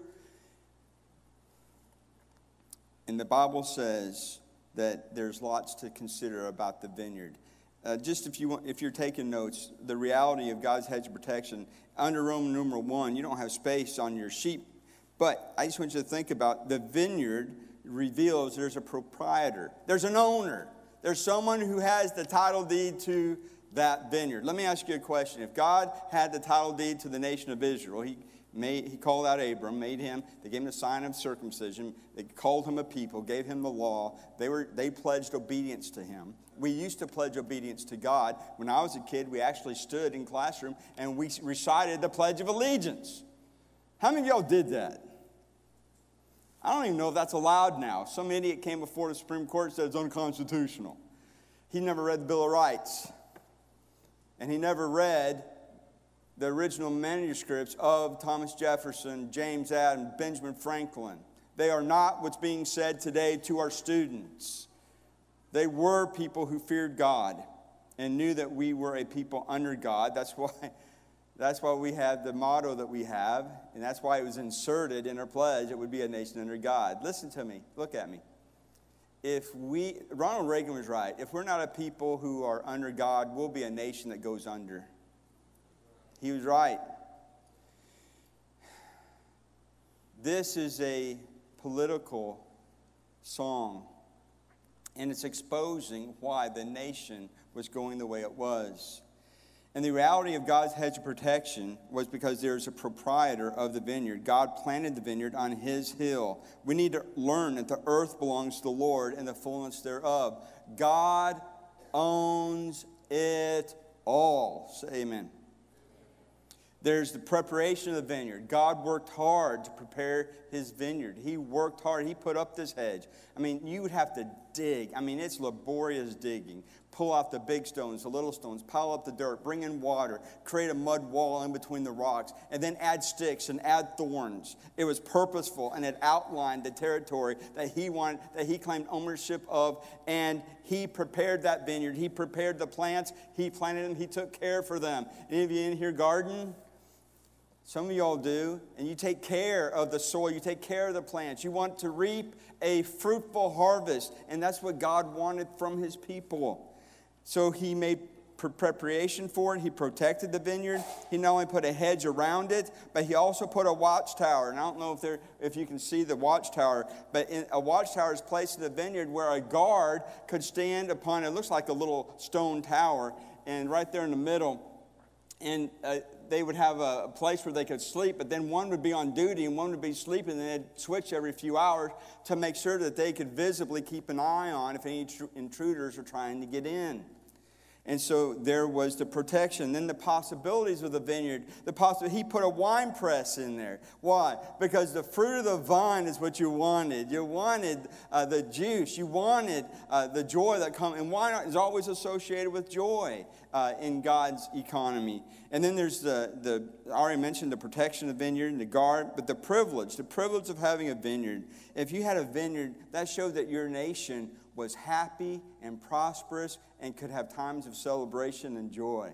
And the Bible says that there's lots to consider about the vineyard. Just if you're taking notes, the reality of God's hedge of protection, under Roman numeral 1, you don't have space on your sheep. But I just want you to think about the vineyard reveals there's a proprietor. There's an owner. There's someone who has the title deed to that vineyard. Let me ask you a question. If God had the title deed to the nation of Israel, he called out Abram, made him, they gave him the sign of circumcision, they called him a people, gave him the law, they pledged obedience to him. We used to pledge obedience to God. When I was a kid, we actually stood in classroom and we recited the Pledge of Allegiance. How many of y'all did that? I don't even know if that's allowed now. Some idiot came before the Supreme Court and said it's unconstitutional. He never read the Bill of Rights. And he never read the original manuscripts of Thomas Jefferson, James Adams, Benjamin Franklin. They are not what's being said today to our students. They were people who feared God and knew that we were a people under God. That's why we have the motto that we have, and that's why it was inserted in our pledge. It would be a nation under God. Listen to me. Look at me. Ronald Reagan was right. If we're not a people who are under God, we'll be a nation that goes under. He was right. This is a political song, and it's exposing why the nation was going the way it was. And the reality of God's hedge of protection was because there's a proprietor of the vineyard. God planted the vineyard on his hill. We need to learn that the earth belongs to the Lord and the fullness thereof. God owns it all. Say amen. There's the preparation of the vineyard. God worked hard to prepare his vineyard. He worked hard. He put up this hedge. I mean, you would have to dig. I mean, it's laborious digging. Pull out the big stones, the little stones, pile up the dirt, bring in water, create a mud wall in between the rocks, and then add sticks and add thorns. It was purposeful, and it outlined the territory that he wanted, that he claimed ownership of, and he prepared that vineyard. He prepared the plants. He planted them. He took care for them. Any of you in here garden? Some of y'all do, and you take care of the soil, you take care of the plants. You want to reap a fruitful harvest, and that's what God wanted from his people. So he made preparation for it. He protected the vineyard. He not only put a hedge around it, but he also put a watchtower. And I don't know if you can see the watchtower, but a watchtower is placed in the vineyard where a guard could stand upon, it looks like a little stone tower, and right there in the middle, and they would have a place where they could sleep, but then one would be on duty and one would be sleeping, and they'd switch every few hours to make sure that they could visibly keep an eye on if any intruders are trying to get in. And so there was the protection. Then the possibilities of the vineyard. He put a wine press in there. Why? Because the fruit of the vine is what you wanted. You wanted the juice. You wanted the joy that comes. And wine is always associated with joy in God's economy. And then there's I already mentioned the protection of the vineyard and the guard, but the privilege of having a vineyard. If you had a vineyard, that showed that your nation was happy and prosperous and could have times of celebration and joy.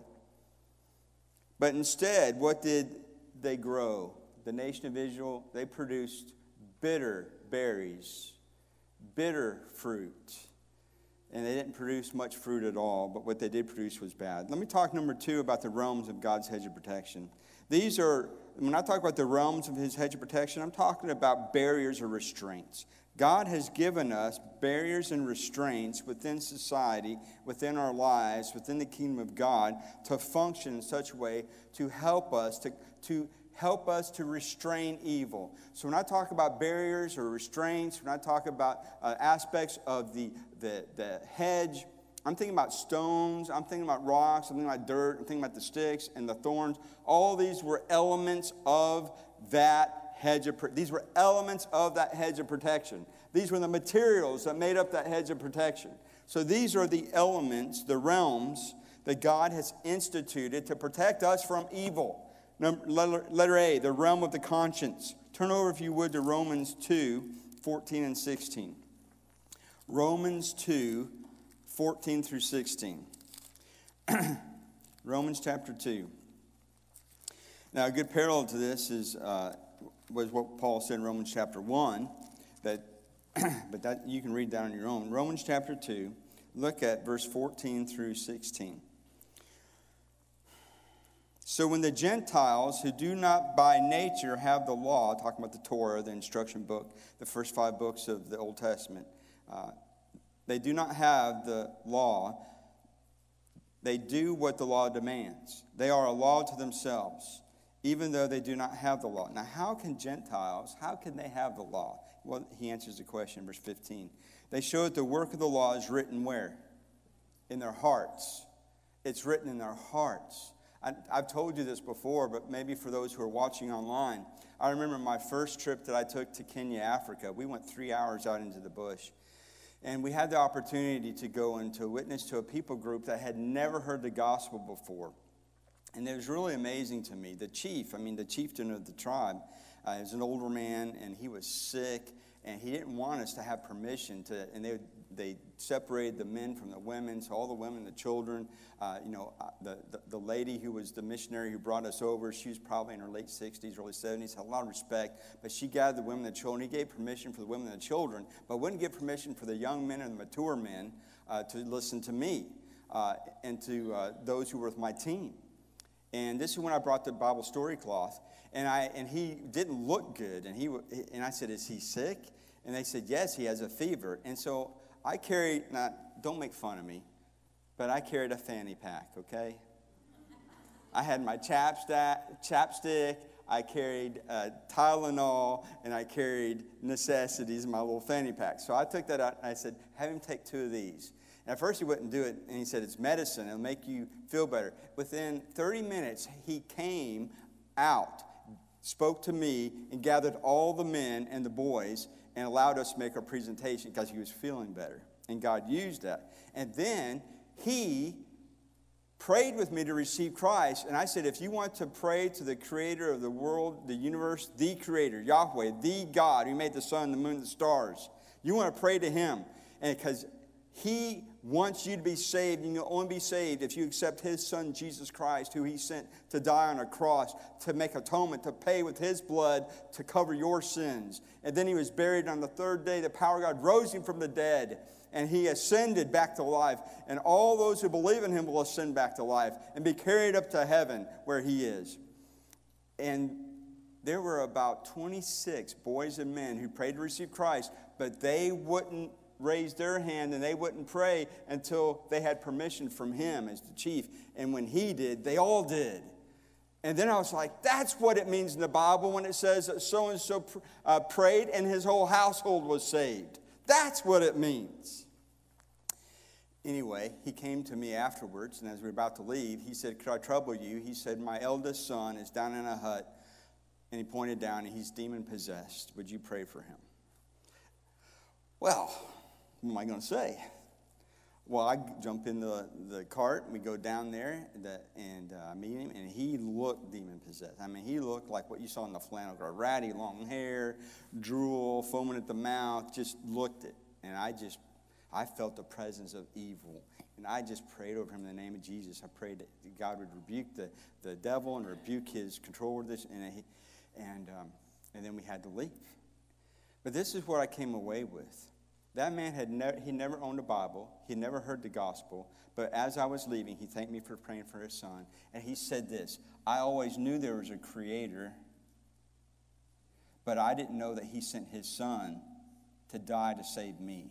But instead, what did they grow? The nation of Israel, they produced bitter berries, bitter fruit. And they didn't produce much fruit at all, but what they did produce was bad. Let me talk, number 2, about the realms of God's hedge of protection. When I talk about the realms of his hedge of protection, I'm talking about barriers or restraints. God has given us barriers and restraints within society, within our lives, within the kingdom of God, to function in such a way to help us to restrain evil. So when I talk about barriers or restraints, when I talk about aspects of the hedge, I'm thinking about stones, I'm thinking about rocks, I'm thinking about dirt, I'm thinking about the sticks and the thorns. All these were elements of that these were elements of that hedge of protection. These were the materials that made up that hedge of protection. So these are the elements, the realms that God has instituted to protect us from evil. Letter A, the realm of the conscience. Turn over, if you would, to Romans 2, 14 and 16. Romans 2, 14 through 16. Romans chapter 2. Now, a good parallel to this was what Paul said in Romans chapter 1, but that you can read that on your own. Romans chapter 2, look at verse 14 through 16. So when the Gentiles who do not by nature have the law, talking about the Torah, the instruction book, the first 5 books of the Old Testament, they do not have the law. They do what the law demands. They are a law to themselves, even though they do not have the law. Now, how can they have the law? Well, he answers the question in verse 15. They show that the work of the law is written where? In their hearts. It's written in their hearts. I've told you this before, but maybe for those who are watching online, I remember my first trip that I took to Kenya, Africa. We went 3 hours out into the bush. And we had the opportunity to go and to witness to a people group that had never heard the gospel before. And it was really amazing to me. The chieftain of the tribe, is an older man, and he was sick, and he didn't want us to have permission to, and they separated the men from the women, so all the women, the children, the lady who was the missionary who brought us over, she was probably in her late 60s, early 70s, had a lot of respect, but she gathered the women and the children. He gave permission for the women and the children, but wouldn't give permission for the young men and the mature men to listen to me and to those who were with my team. And this is when I brought the Bible story cloth. And he didn't look good. And I said, is he sick? And they said, yes, he has a fever. And so I carried, now, don't make fun of me, but I carried a fanny pack, okay? I had my chapstick, I carried Tylenol, and I carried necessities in my little fanny pack. So I took that out, and I said, have him take 2 of these. And at first he wouldn't do it, and he said, it's medicine. It'll make you feel better. Within 30 minutes, he came out, spoke to me, and gathered all the men and the boys and allowed us to make our presentation because he was feeling better. And God used that. And then he prayed with me to receive Christ. And I said, if you want to pray to the creator of the world, the universe, the creator, Yahweh, the God who made the sun, the moon, the stars, you want to pray to him. And because he wants you to be saved, and you'll only be saved if you accept his son, Jesus Christ, who he sent to die on a cross, to make atonement, to pay with his blood to cover your sins. And then he was buried on the 3rd day. The power of God rose him from the dead, and he ascended back to life. And all those who believe in him will ascend back to life and be carried up to heaven where he is. And there were about 26 boys and men who prayed to receive Christ, but they wouldn't raise their hand and they wouldn't pray until they had permission from him as the chief. And when he did, they all did. And then I was like, that's what it means in the Bible when it says that so-and-so prayed and his whole household was saved. That's what it means. Anyway, he came to me afterwards, and as we were about to leave, he said, could I trouble you? He said, my eldest son is down in a hut, and he pointed down, and he's demon-possessed. Would you pray for him? Well, what am I going to say? Well, I jump in the cart, and we go down there, and I meet him, and he looked demon-possessed. I mean, he looked like what you saw in the flannel girl, ratty, long hair, drool, foaming at the mouth, just looked it. And I felt the presence of evil, and I just prayed over him in the name of Jesus. I prayed that God would rebuke the devil and rebuke his control over this, and then we had to leave. But this is what I came away with. That man he never owned a Bible. He never heard the gospel. But as I was leaving, he thanked me for praying for his son. And he said this, I always knew there was a creator, but I didn't know that he sent his son to die to save me.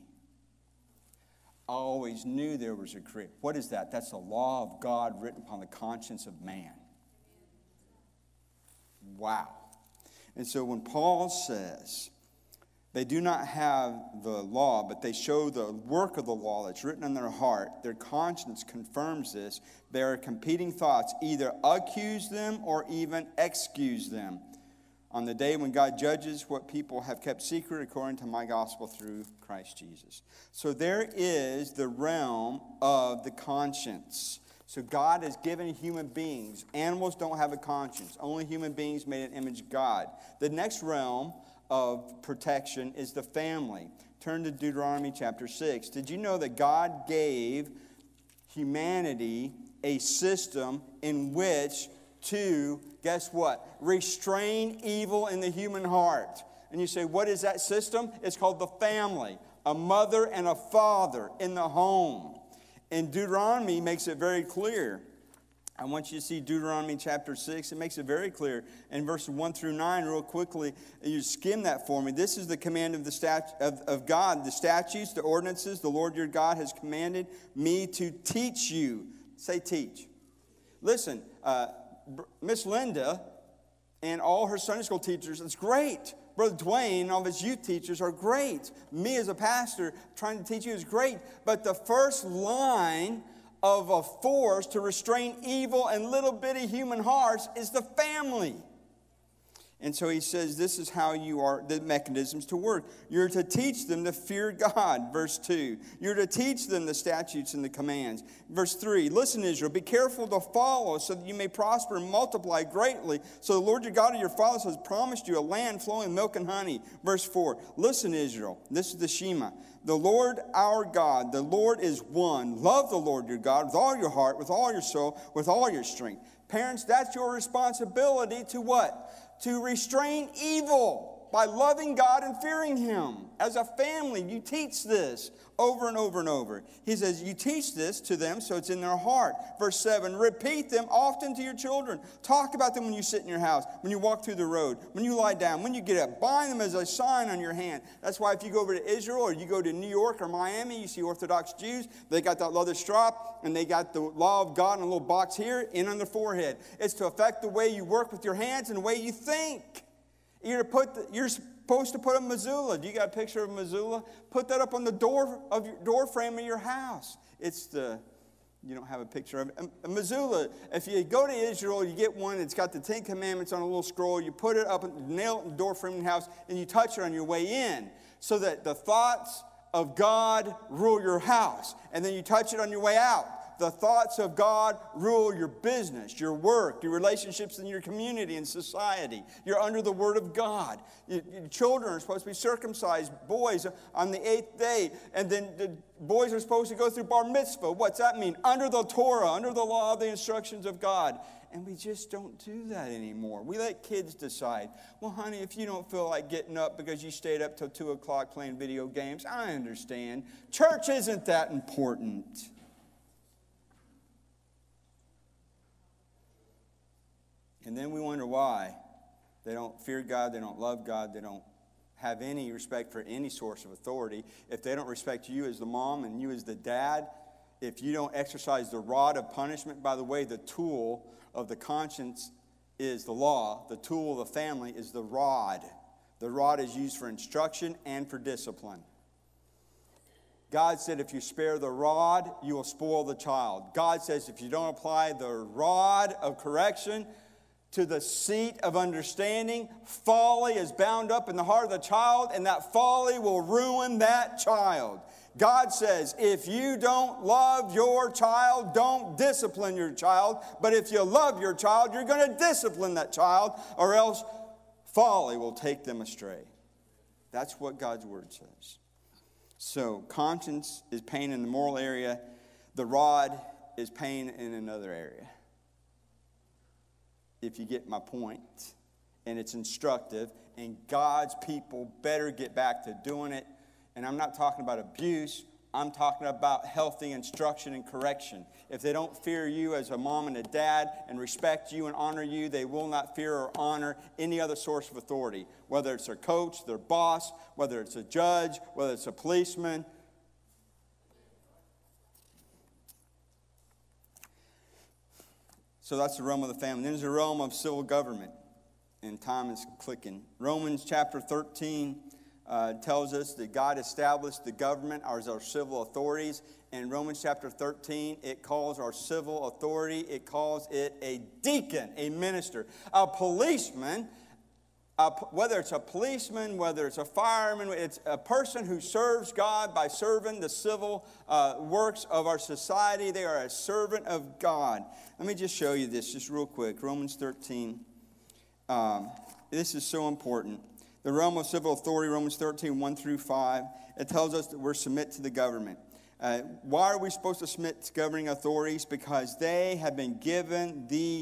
I always knew there was a creator. What is that? That's the law of God written upon the conscience of man. Wow. And so when Paul says, they do not have the law, but they show the work of the law that's written in their heart. Their conscience confirms this. Their competing thoughts either accuse them or even excuse them on the day when God judges what people have kept secret according to my gospel through Christ Jesus. So there is the realm of the conscience. So God has given human beings. Animals don't have a conscience. Only human beings made an image of God. The next realm of protection is the family. Turn to Deuteronomy chapter 6. Did you know that God gave humanity a system in which to, guess what? Restrain evil in the human heart. And you say, what is that system? It's called the family. A mother and a father in the home. And Deuteronomy makes it very clear. I want you to see Deuteronomy chapter 6. It makes it very clear. In verses 1 through 9, real quickly, you skim that for me. This is the command of of God. The statutes, the ordinances, the Lord your God has commanded me to teach you. Say teach. Listen, Miss Linda and all her Sunday school teachers, it's great. Brother Dwayne and all of his youth teachers are great. Me as a pastor trying to teach you is great. But the first line of a force to restrain evil and little bitty human hearts is the family. And so he says this is how you are, the mechanisms to work. You're to teach them to fear God, verse 2. You're to teach them the statutes and the commands. Verse 3, listen, Israel, be careful to follow so that you may prosper and multiply greatly. So the Lord your God of your fathers has promised you a land flowing with milk and honey. Verse 4, listen, Israel, this is the Shema. The Lord our God, the Lord is one. Love the Lord your God with all your heart, with all your soul, with all your strength. Parents, that's your responsibility to what? To restrain evil. by loving God and fearing Him. As a family, you teach this over and over and over. He says, you teach this to them so it's in their heart. Verse 7, repeat them often to your children. Talk about them when you sit in your house, when you walk through the road, when you lie down, when you get up. Bind them as a sign on your hand. That's why if you go over to Israel or you go to New York or Miami, you see Orthodox Jews, they got that leather strap and they got the law of God in a little box here, in on the forehead. It's to affect the way you work with your hands and the way you think. You're supposed to put a mezuzah. Do you got a picture of a mezuzah? Put that up on the door frame of your house. You don't have a picture of it. A mezuzah, if you go to Israel, you get one. It's got the Ten Commandments on a little scroll. You put it up, nail it in the door frame of your house, and you touch it on your way in, so that the thoughts of God rule your house. And then you touch it on your way out. The thoughts of God rule your business, your work, your relationships in your community and society. You're under the Word of God. Your children are supposed to be circumcised, boys, on the 8th day. And then the boys are supposed to go through bar mitzvah. What's that mean? Under the Torah, under the law of the instructions of God. And we just don't do that anymore. We let kids decide. Well, honey, if you don't feel like getting up because you stayed up till 2 o'clock playing video games, I understand. Church isn't that important. And then we wonder why they don't fear God, they don't love God, they don't have any respect for any source of authority. If they don't respect you as the mom and you as the dad, if you don't exercise the rod of punishment, by the way, the tool of the conscience is the law. The tool of the family is the rod. The rod is used for instruction and for discipline. God said if you spare the rod, you will spoil the child. God says if you don't apply the rod of correction to the seat of understanding, folly is bound up in the heart of the child, and that folly will ruin that child. God says, if you don't love your child, don't discipline your child. But if you love your child, you're going to discipline that child, or else folly will take them astray. That's what God's Word says. So, conscience is pain in the moral area. The rod is pain in another area. If you get my point, and it's instructive, and God's people better get back to doing it. And I'm not talking about abuse, I'm talking about healthy instruction and correction. If they don't fear you as a mom and a dad and respect you and honor you, they will not fear or honor any other source of authority, whether it's their coach, their boss, whether it's a judge, whether it's a policeman. So that's the realm of the family. Then there's the realm of civil government. And time is clicking. Romans chapter 13 tells us that God established the government as our civil authorities. In Romans chapter 13, it calls our civil authority, it calls it a deacon, a minister. A policeman, whether it's a policeman, whether it's a fireman, it's a person who serves God by serving the civil works of our society. They are a servant of God. Let me just show you this just real quick. Romans 13. This is so important. The realm of civil authority, Romans 13, 1 through 5, it tells us that we're submit to the government. Why are we supposed to submit to governing authorities? Because they have been given the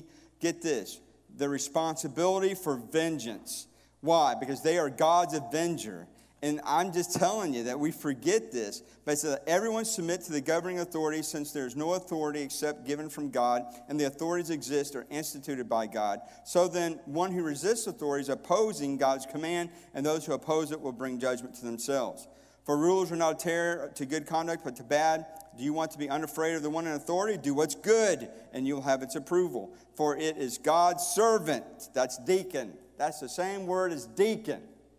responsibility for vengeance. Why? Because they are God's avenger. And I'm just telling you that we forget this. But it says that everyone submit to the governing authorities, since there is no authority except given from God, and the authorities exist or instituted by God. So then, one who resists authority is opposing God's command, and those who oppose it will bring judgment to themselves. For rulers are not a terror to good conduct, but to bad. Do you want to be unafraid of the one in authority? Do what's good, and you'll have its approval. For it is God's servant. That's deacon. That's the same word as deacon.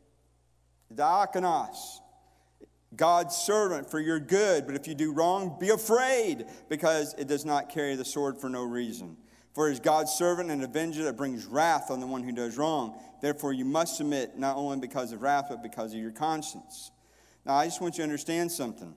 Diakonos. God's servant for your good. But if you do wrong, be afraid, because it does not carry the sword for no reason. For it is God's servant and avenger that brings wrath on the one who does wrong. Therefore you must submit, not only because of wrath, but because of your conscience. Now I just want you to understand something.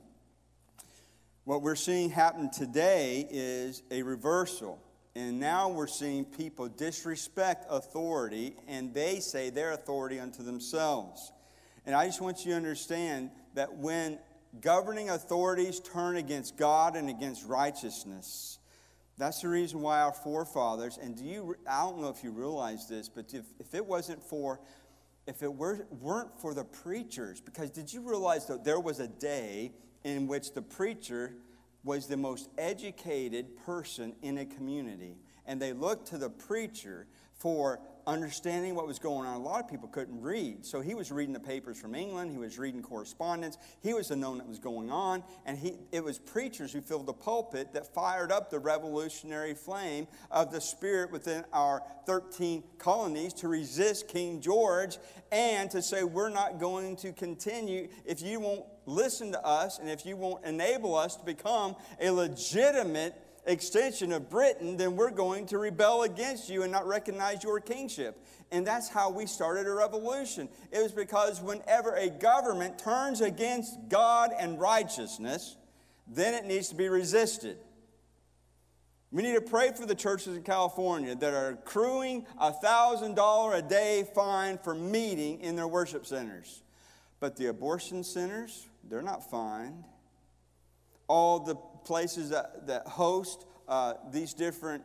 What we're seeing happen today is a reversal. And now we're seeing people disrespect authority, and they say their authority unto themselves. And I just want you to understand that when governing authorities turn against God and against righteousness, that's the reason why our forefathers, and I don't know if you realize this, but if it wasn't for if it weren't for the preachers, because did you realize that there was a day in which the preacher was the most educated person in a community, and they looked to the preacher for understanding what was going on. A lot of people couldn't read, so he was reading the papers from England. He was reading correspondence. He was to know what was going on, and it was preachers who filled the pulpit that fired up the revolutionary flame of the Spirit within our 13 colonies to resist King George and to say, we're not going to continue if you won't listen to us and if you won't enable us to become a legitimate extension of Britain, then we're going to rebel against you and not recognize your kingship. And that's how we started a revolution. It was because whenever a government turns against God and righteousness, then it needs to be resisted. We need to pray for the churches in California that are accruing a $1,000 a day fine for meeting in their worship centers. But the abortion centers, they're not fined. All the places that host these different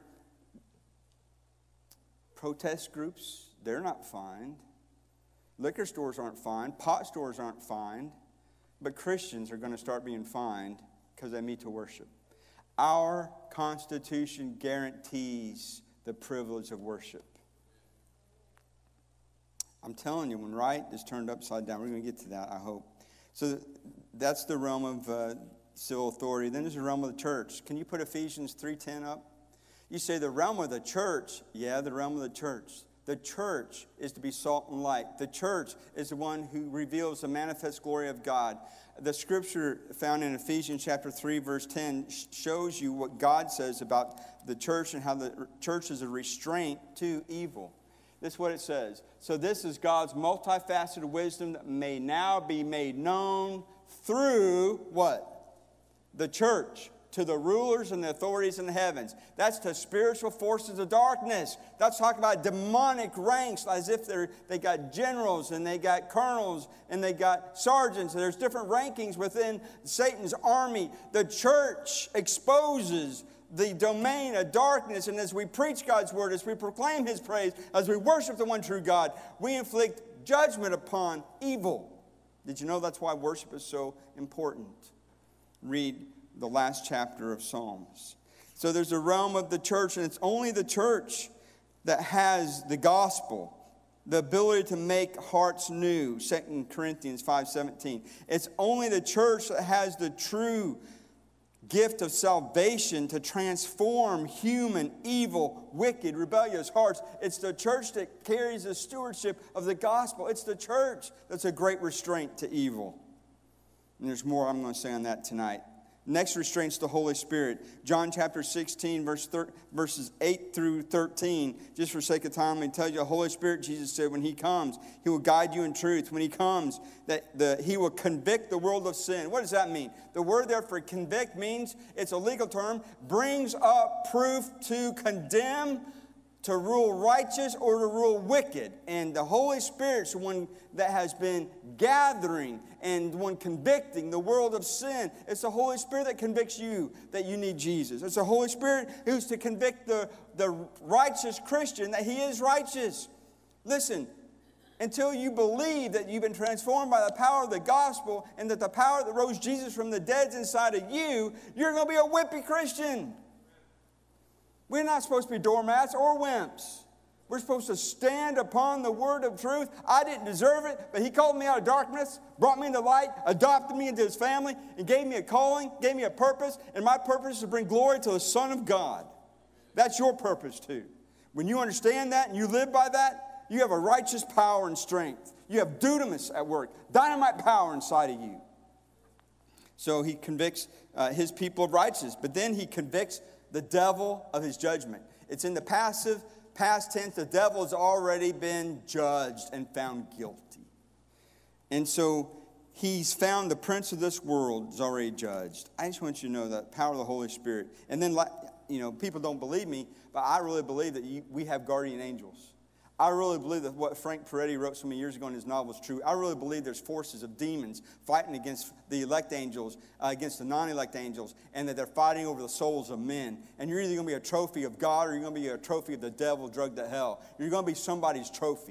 protest groups, they're not fined. Liquor stores aren't fined. Pot stores aren't fined. But Christians are going to start being fined because they meet to worship. Our Constitution guarantees the privilege of worship. I'm telling you, when right is turned upside down, we're going to get to that, I hope. So that's the realm of civil authority. Then there's the realm of the church. Can you put Ephesians 3:10 up? You say the realm of the church. Yeah, the realm of the church. The church is to be salt and light. The church is the one who reveals the manifest glory of God. The scripture found in Ephesians chapter 3, verse 10 shows you what God says about the church and how the church is a restraint to evil. This is what it says. So this is God's multifaceted wisdom that may now be made known through what? The church, to the rulers and the authorities in the heavens. That's to spiritual forces of darkness. That's talking about demonic ranks, as if they got generals and they got colonels and they got sergeants. And there's different rankings within Satan's army. The church exposes the domain of darkness, and as we preach God's word, as we proclaim his praise, as we worship the one true God, we inflict judgment upon evil. Did you know that's why worship is so important? Read the last chapter of Psalms. So there's a realm of the church, and it's only the church that has the gospel, the ability to make hearts new, 2 Corinthians 5:17. It's only the church that has the true gift of salvation to transform human, evil, wicked, rebellious hearts. It's the church that carries the stewardship of the gospel. It's the church that's a great restraint to evil. And there's more I'm going to say on that tonight. Next restraint's the Holy Spirit. John chapter 16, verses 8 through 13. Just for sake of time, let me tell you, the Holy Spirit, Jesus said, when he comes, he will guide you in truth. When he comes, he will convict the world of sin. What does that mean? The word there for convict means, it's a legal term, brings up proof to condemn, to rule righteous or to rule wicked. And the Holy Spirit's the one that has been gathering and the one convicting the world of sin. It's the Holy Spirit that convicts you that you need Jesus. It's the Holy Spirit who's to convict the righteous Christian that he is righteous. Listen, until you believe that you've been transformed by the power of the gospel and that the power that rose Jesus from the dead is inside of you, you're going to be a wimpy Christian. We're not supposed to be doormats or wimps. We're supposed to stand upon the word of truth. I didn't deserve it, but he called me out of darkness, brought me into light, adopted me into his family, and gave me a calling, gave me a purpose, and my purpose is to bring glory to the Son of God. That's your purpose too. When you understand that and you live by that, you have a righteous power and strength. You have dunamis at work, dynamite power inside of you. So he convicts his people of righteousness, but then he convicts the devil of his judgment. It's in the past tense. The devil has already been judged and found guilty. And so he's found the prince of this world is already judged. I just want you to know that power of the Holy Spirit. And then, people don't believe me, but I really believe that we have guardian angels. I really believe that what Frank Peretti wrote so many years ago in his novel is true. I really believe there's forces of demons fighting against the elect angels, against the non-elect angels, and that they're fighting over the souls of men. And you're either going to be a trophy of God or you're going to be a trophy of the devil drugged to hell. You're going to be somebody's trophy.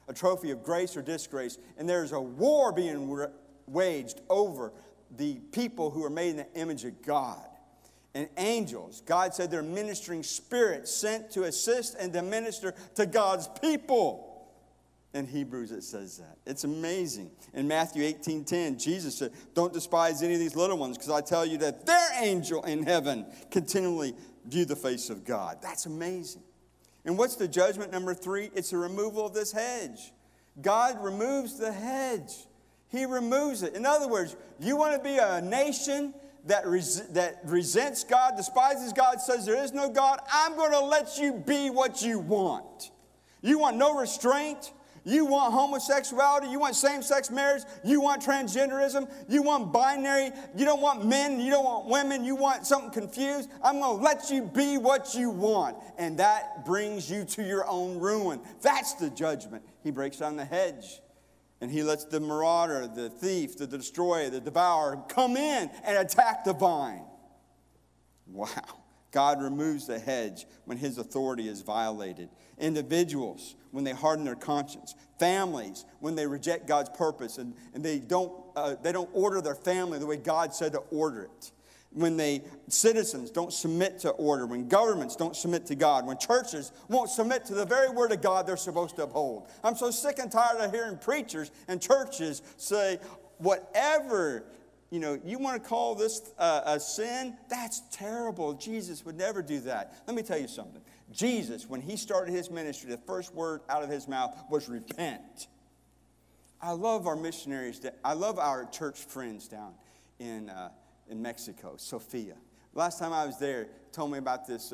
a trophy of grace or disgrace. And there's a war being waged over the people who are made in the image of God. And angels, God said they're ministering spirits sent to assist and to minister to God's people. In Hebrews it says that. It's amazing. In Matthew 18:10, Jesus said, don't despise any of these little ones, because I tell you that their angel in heaven continually view the face of God. That's amazing. And what's the judgment number 3? It's the removal of this hedge. God removes the hedge. He removes it. In other words, you want to be a nation that resents God, despises God, says there is no God, I'm going to let you be what you want. You want no restraint. You want homosexuality. You want same-sex marriage. You want transgenderism. You want binary. You don't want men. You don't want women. You want something confused. I'm going to let you be what you want. And that brings you to your own ruin. That's the judgment. He breaks down the hedge. And he lets the marauder, the thief, the destroyer, the devourer come in and attack the vine. Wow. God removes the hedge when his authority is violated. Individuals, when they harden their conscience. Families, when they reject God's purpose and they don't order their family the way God said to order it. When citizens don't submit to order. When governments don't submit to God. When churches won't submit to the very word of God they're supposed to uphold. I'm so sick and tired of hearing preachers and churches say, whatever, you want to call this a sin? That's terrible. Jesus would never do that. Let me tell you something. Jesus, when he started his ministry, the first word out of his mouth was repent. I love our missionaries. I love our church friends down in Mexico, Sofia. Last time I was there, told me about this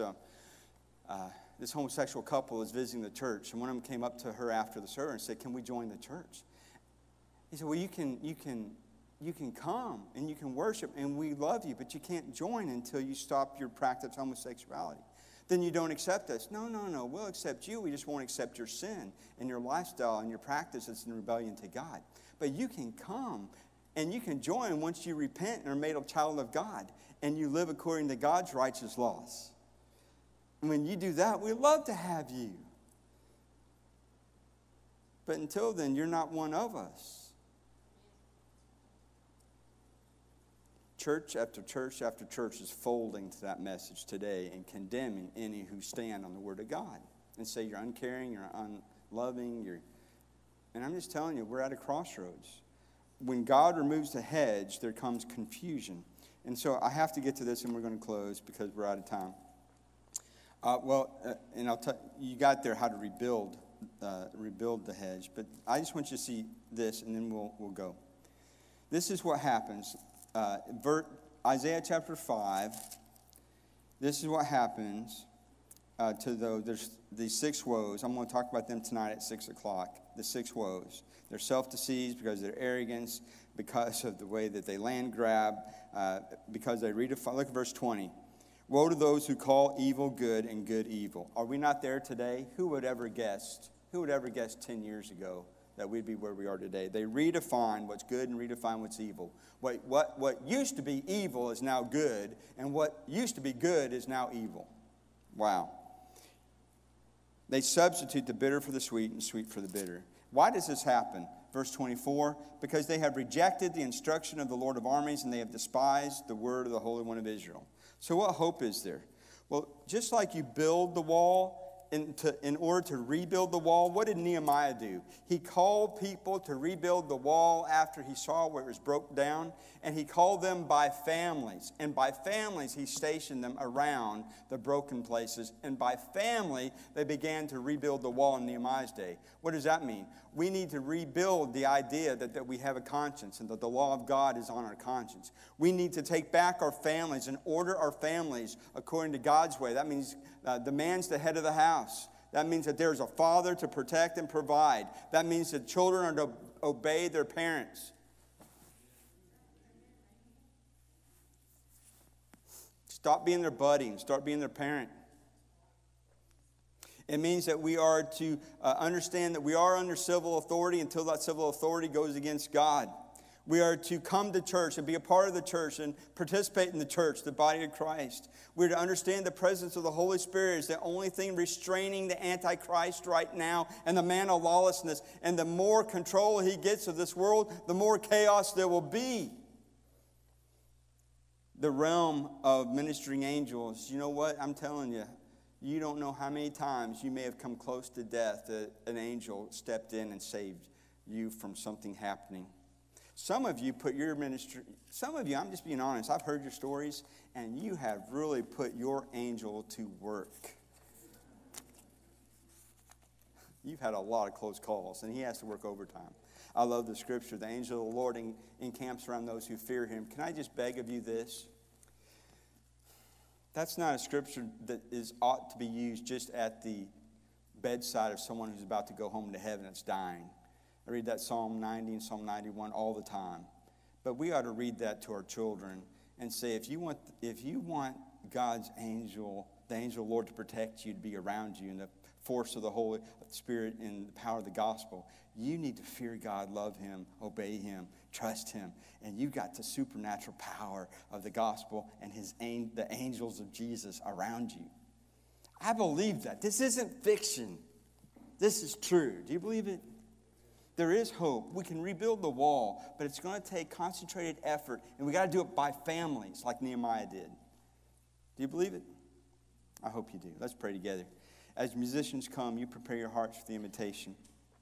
homosexual couple was visiting the church, and one of them came up to her after the service and said, "Can we join the church?" He said, "Well, you can come and you can worship, and we love you, but you can't join until you stop your practice of homosexuality. Then you don't accept us." No, we'll accept you. We just won't accept your sin and your lifestyle and your practices in rebellion to God. But you can come and you can join once you repent and are made a child of God and you live according to God's righteous laws. And when you do that, we'd love to have you. But until then, you're not one of us. Church after church after church is folding to that message today and condemning any who stand on the Word of God and say you're uncaring, you're unloving, and I'm just telling you, we're at a crossroads. When God removes the hedge, there comes confusion. And so I have to get to this, and we're going to close because we're out of time. And I'll tell you got there how to rebuild the hedge, but I just want you to see this, and then we'll go. This is what happens. Isaiah chapter 5, this is what happens to those. There's these 6 woes. I'm going to talk about them tonight at 6 o'clock. The 6 woes. They're self-deceived because of their arrogance, because of the way that they land grab, because they redefine. Look at verse 20. Woe to those who call evil good and good evil. Are we not there today? Who would ever guessed 10 years ago that we'd be where we are today? They redefine what's good and redefine what's evil. What used to be evil is now good, and what used to be good is now evil. Wow. They substitute the bitter for the sweet and sweet for the bitter. Why does this happen? Verse 24, because they have rejected the instruction of the Lord of armies, and they have despised the word of the Holy One of Israel. So what hope is there? Well, just like you build the wall, in order to rebuild the wall, what did Nehemiah do? He called people to rebuild the wall after he saw where it was broke down, and he called them by families. And by families, he stationed them around the broken places. And by family, they began to rebuild the wall in Nehemiah's day. What does that mean? We need to rebuild the idea that we have a conscience and that the law of God is on our conscience. We need to take back our families and order our families according to God's way. That means the man's the head of the house. That means that there's a father to protect and provide. That means that children are to obey their parents. Stop being their buddy and start being their parent. It means that we are to understand that we are under civil authority until that civil authority goes against God. We are to come to church and be a part of the church and participate in the church, the body of Christ. We're to understand the presence of the Holy Spirit is the only thing restraining the Antichrist right now and the man of lawlessness. And the more control he gets of this world, the more chaos there will be. The realm of ministering angels, you know what? I'm telling you, you don't know how many times you may have come close to death that an angel stepped in and saved you from something happening. Some of you put your ministry, some of you, I'm just being honest, I've heard your stories, and you have really put your angel to work. You've had a lot of close calls, and he has to work overtime. I love the scripture, the angel of the Lord encamps around those who fear him. Can I just beg of you this? That's not a scripture that ought to be used just at the bedside of someone who's about to go home to heaven that's dying. I read that Psalm 90 and Psalm 91 all the time. But we ought to read that to our children and say, if you want God's angel, the angel of the Lord to protect you, to be around you, and the force of the Holy Spirit and the power of the gospel, you need to fear God, love him, obey him, trust him. And you've got the supernatural power of the gospel and the angels of Jesus around you. I believe that. This isn't fiction. This is true. Do you believe it? There is hope. We can rebuild the wall, but it's going to take concentrated effort, and we got to do it by families like Nehemiah did. Do you believe it? I hope you do. Let's pray together. As musicians come, you prepare your hearts for the invitation.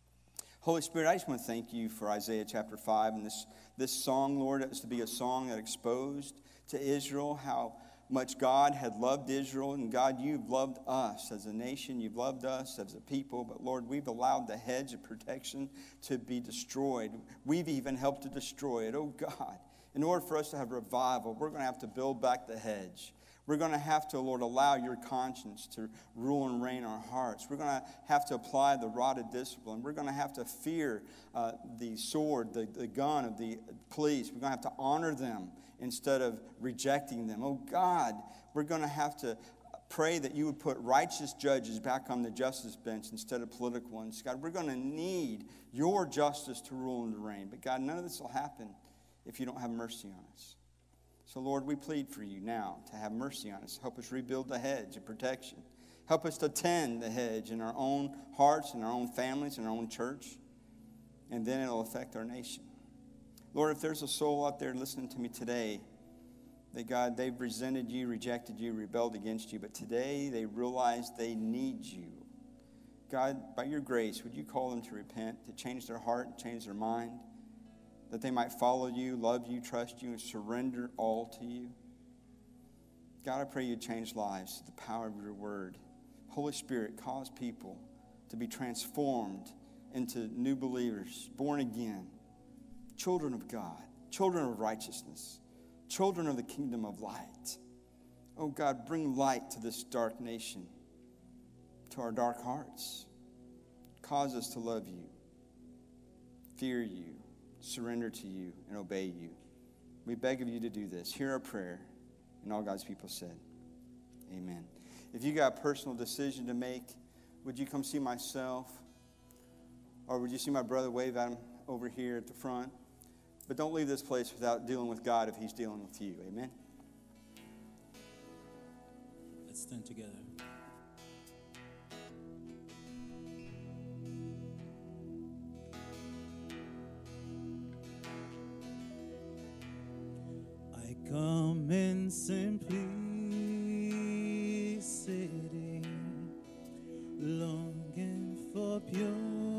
Holy Spirit, I just want to thank you for Isaiah chapter 5 and this song, Lord. It was to be a song that exposed to Israel how much God had loved Israel. And God, you've loved us as a nation. You've loved us as a people. But Lord, we've allowed the hedge of protection to be destroyed. We've even helped to destroy it. Oh God, in order for us to have revival, we're going to have to build back the hedge. We're going to have to, Lord, allow your conscience to rule and reign our hearts. We're going to have to apply the rod of discipline. We're going to have to fear the sword, the gun of the police. We're going to have to honor them instead of rejecting them. Oh, God, we're going to have to pray that you would put righteous judges back on the justice bench instead of political ones. God, we're going to need your justice to rule and to reign. But, God, none of this will happen if you don't have mercy on us. So, Lord, we plead for you now to have mercy on us. Help us rebuild the hedge of protection. Help us to tend the hedge in our own hearts, in our own families, in our own church. And then it'll affect our nation. Lord, if there's a soul out there listening to me today, that God, they've resented you, rejected you, rebelled against you, but today they realize they need you. God, by your grace, would you call them to repent, to change their heart, change their mind, that they might follow you, love you, trust you, and surrender all to you? God, I pray you change lives through the power of your word. Holy Spirit, cause people to be transformed into new believers, born again, children of God, children of righteousness, children of the kingdom of light. Oh God, bring light to this dark nation, to our dark hearts. Cause us to love you, fear you, surrender to you, and obey you. We beg of you to do this. Hear our prayer. And all God's people said, amen. If you got a personal decision to make, would you come see myself? Or would you see my brother? Wave at him over here at the front. But don't leave this place without dealing with God if he's dealing with you. Amen? Let's stand together. I come in simplicity, longing for purity,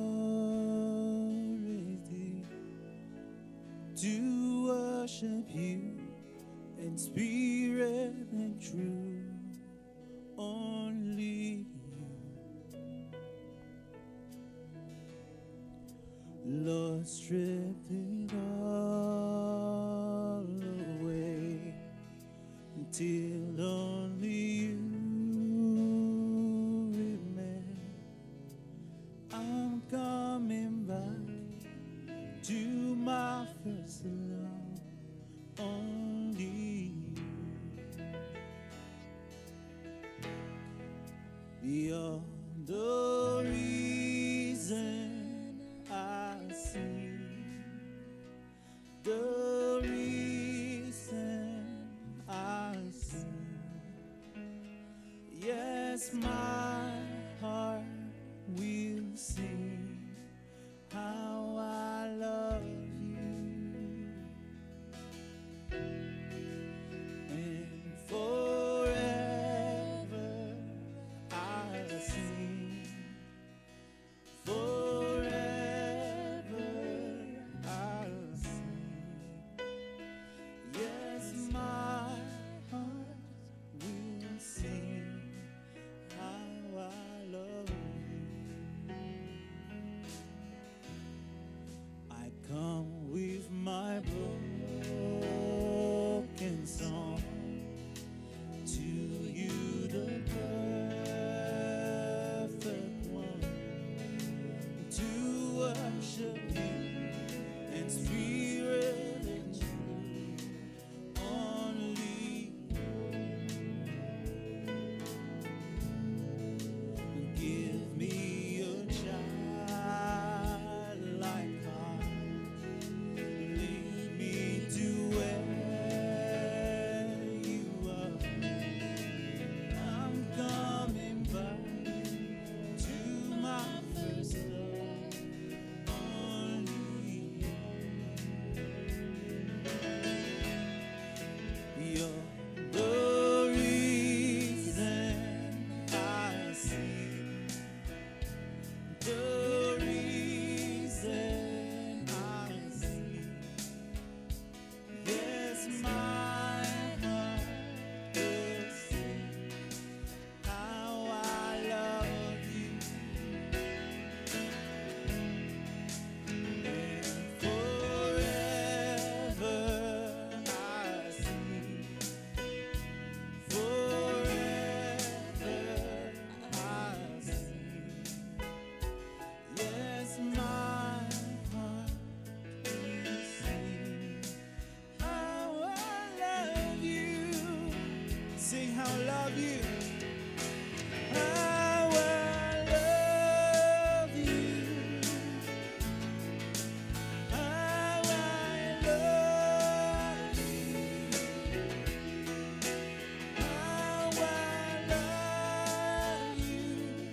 to worship you in spirit and truth, only you. Lord, strip it all away until only you remain. I'm coming back to my first love, only you. You're the reason I see, the Yes, my heart will sing how I love you. And forever I'll sing. Forever I'll sing. Yes, my heart will sing how I love you. I come with my broken song to you, the perfect one, to worship you in spirit and truth only. Give me a childlike heart. Lead me to where you are. I'm coming back to my first love only. You're the reason I see, the reason I see. Yes, my heart will sing how I love you. And forever I sing. Forever I sing. Yes, my heart will sing how I love you. Sing how I love you. How I love you. How I love you. How I love you.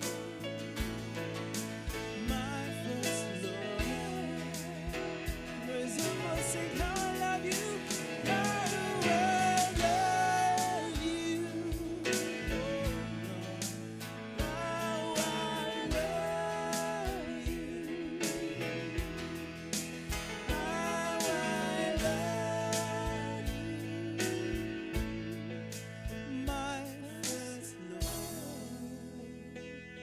My first love. Raise your voice, sing how I love you. How I love you. How I love you. How I love you. My first love.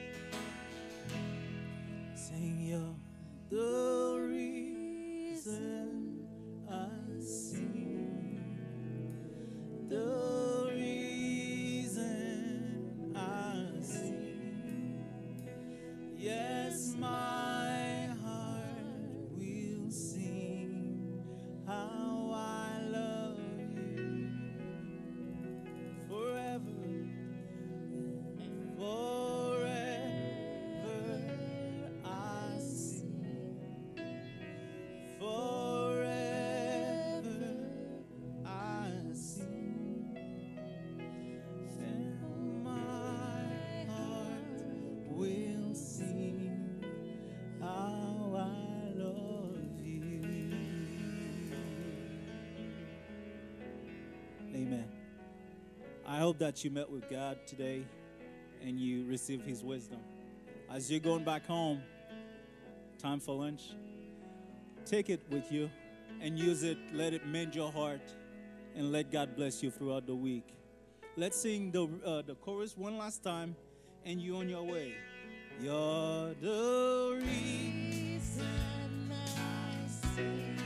Sing you're the reason I sing, the reason I sing. Yes, my heart will sing how I love you forever. Forever I sing. Forever I sing. And my heart will sing how I love you. Amen. I hope that you met with God today and you receive His wisdom. As you're going back home, time for lunch, take it with you and use it. Let it mend your heart and let God bless you throughout the week. Let's sing the chorus one last time and you're on your way. You're the reason I sing.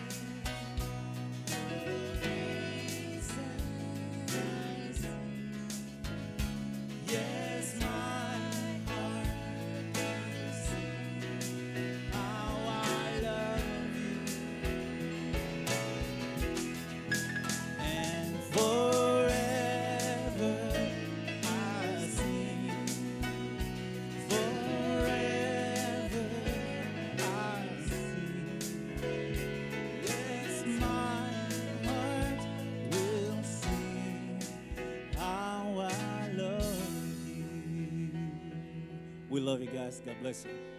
Yes, my heart will sing how I love you. And forever I sing. Forever I sing. Yes, my heart We love you guys. God bless you.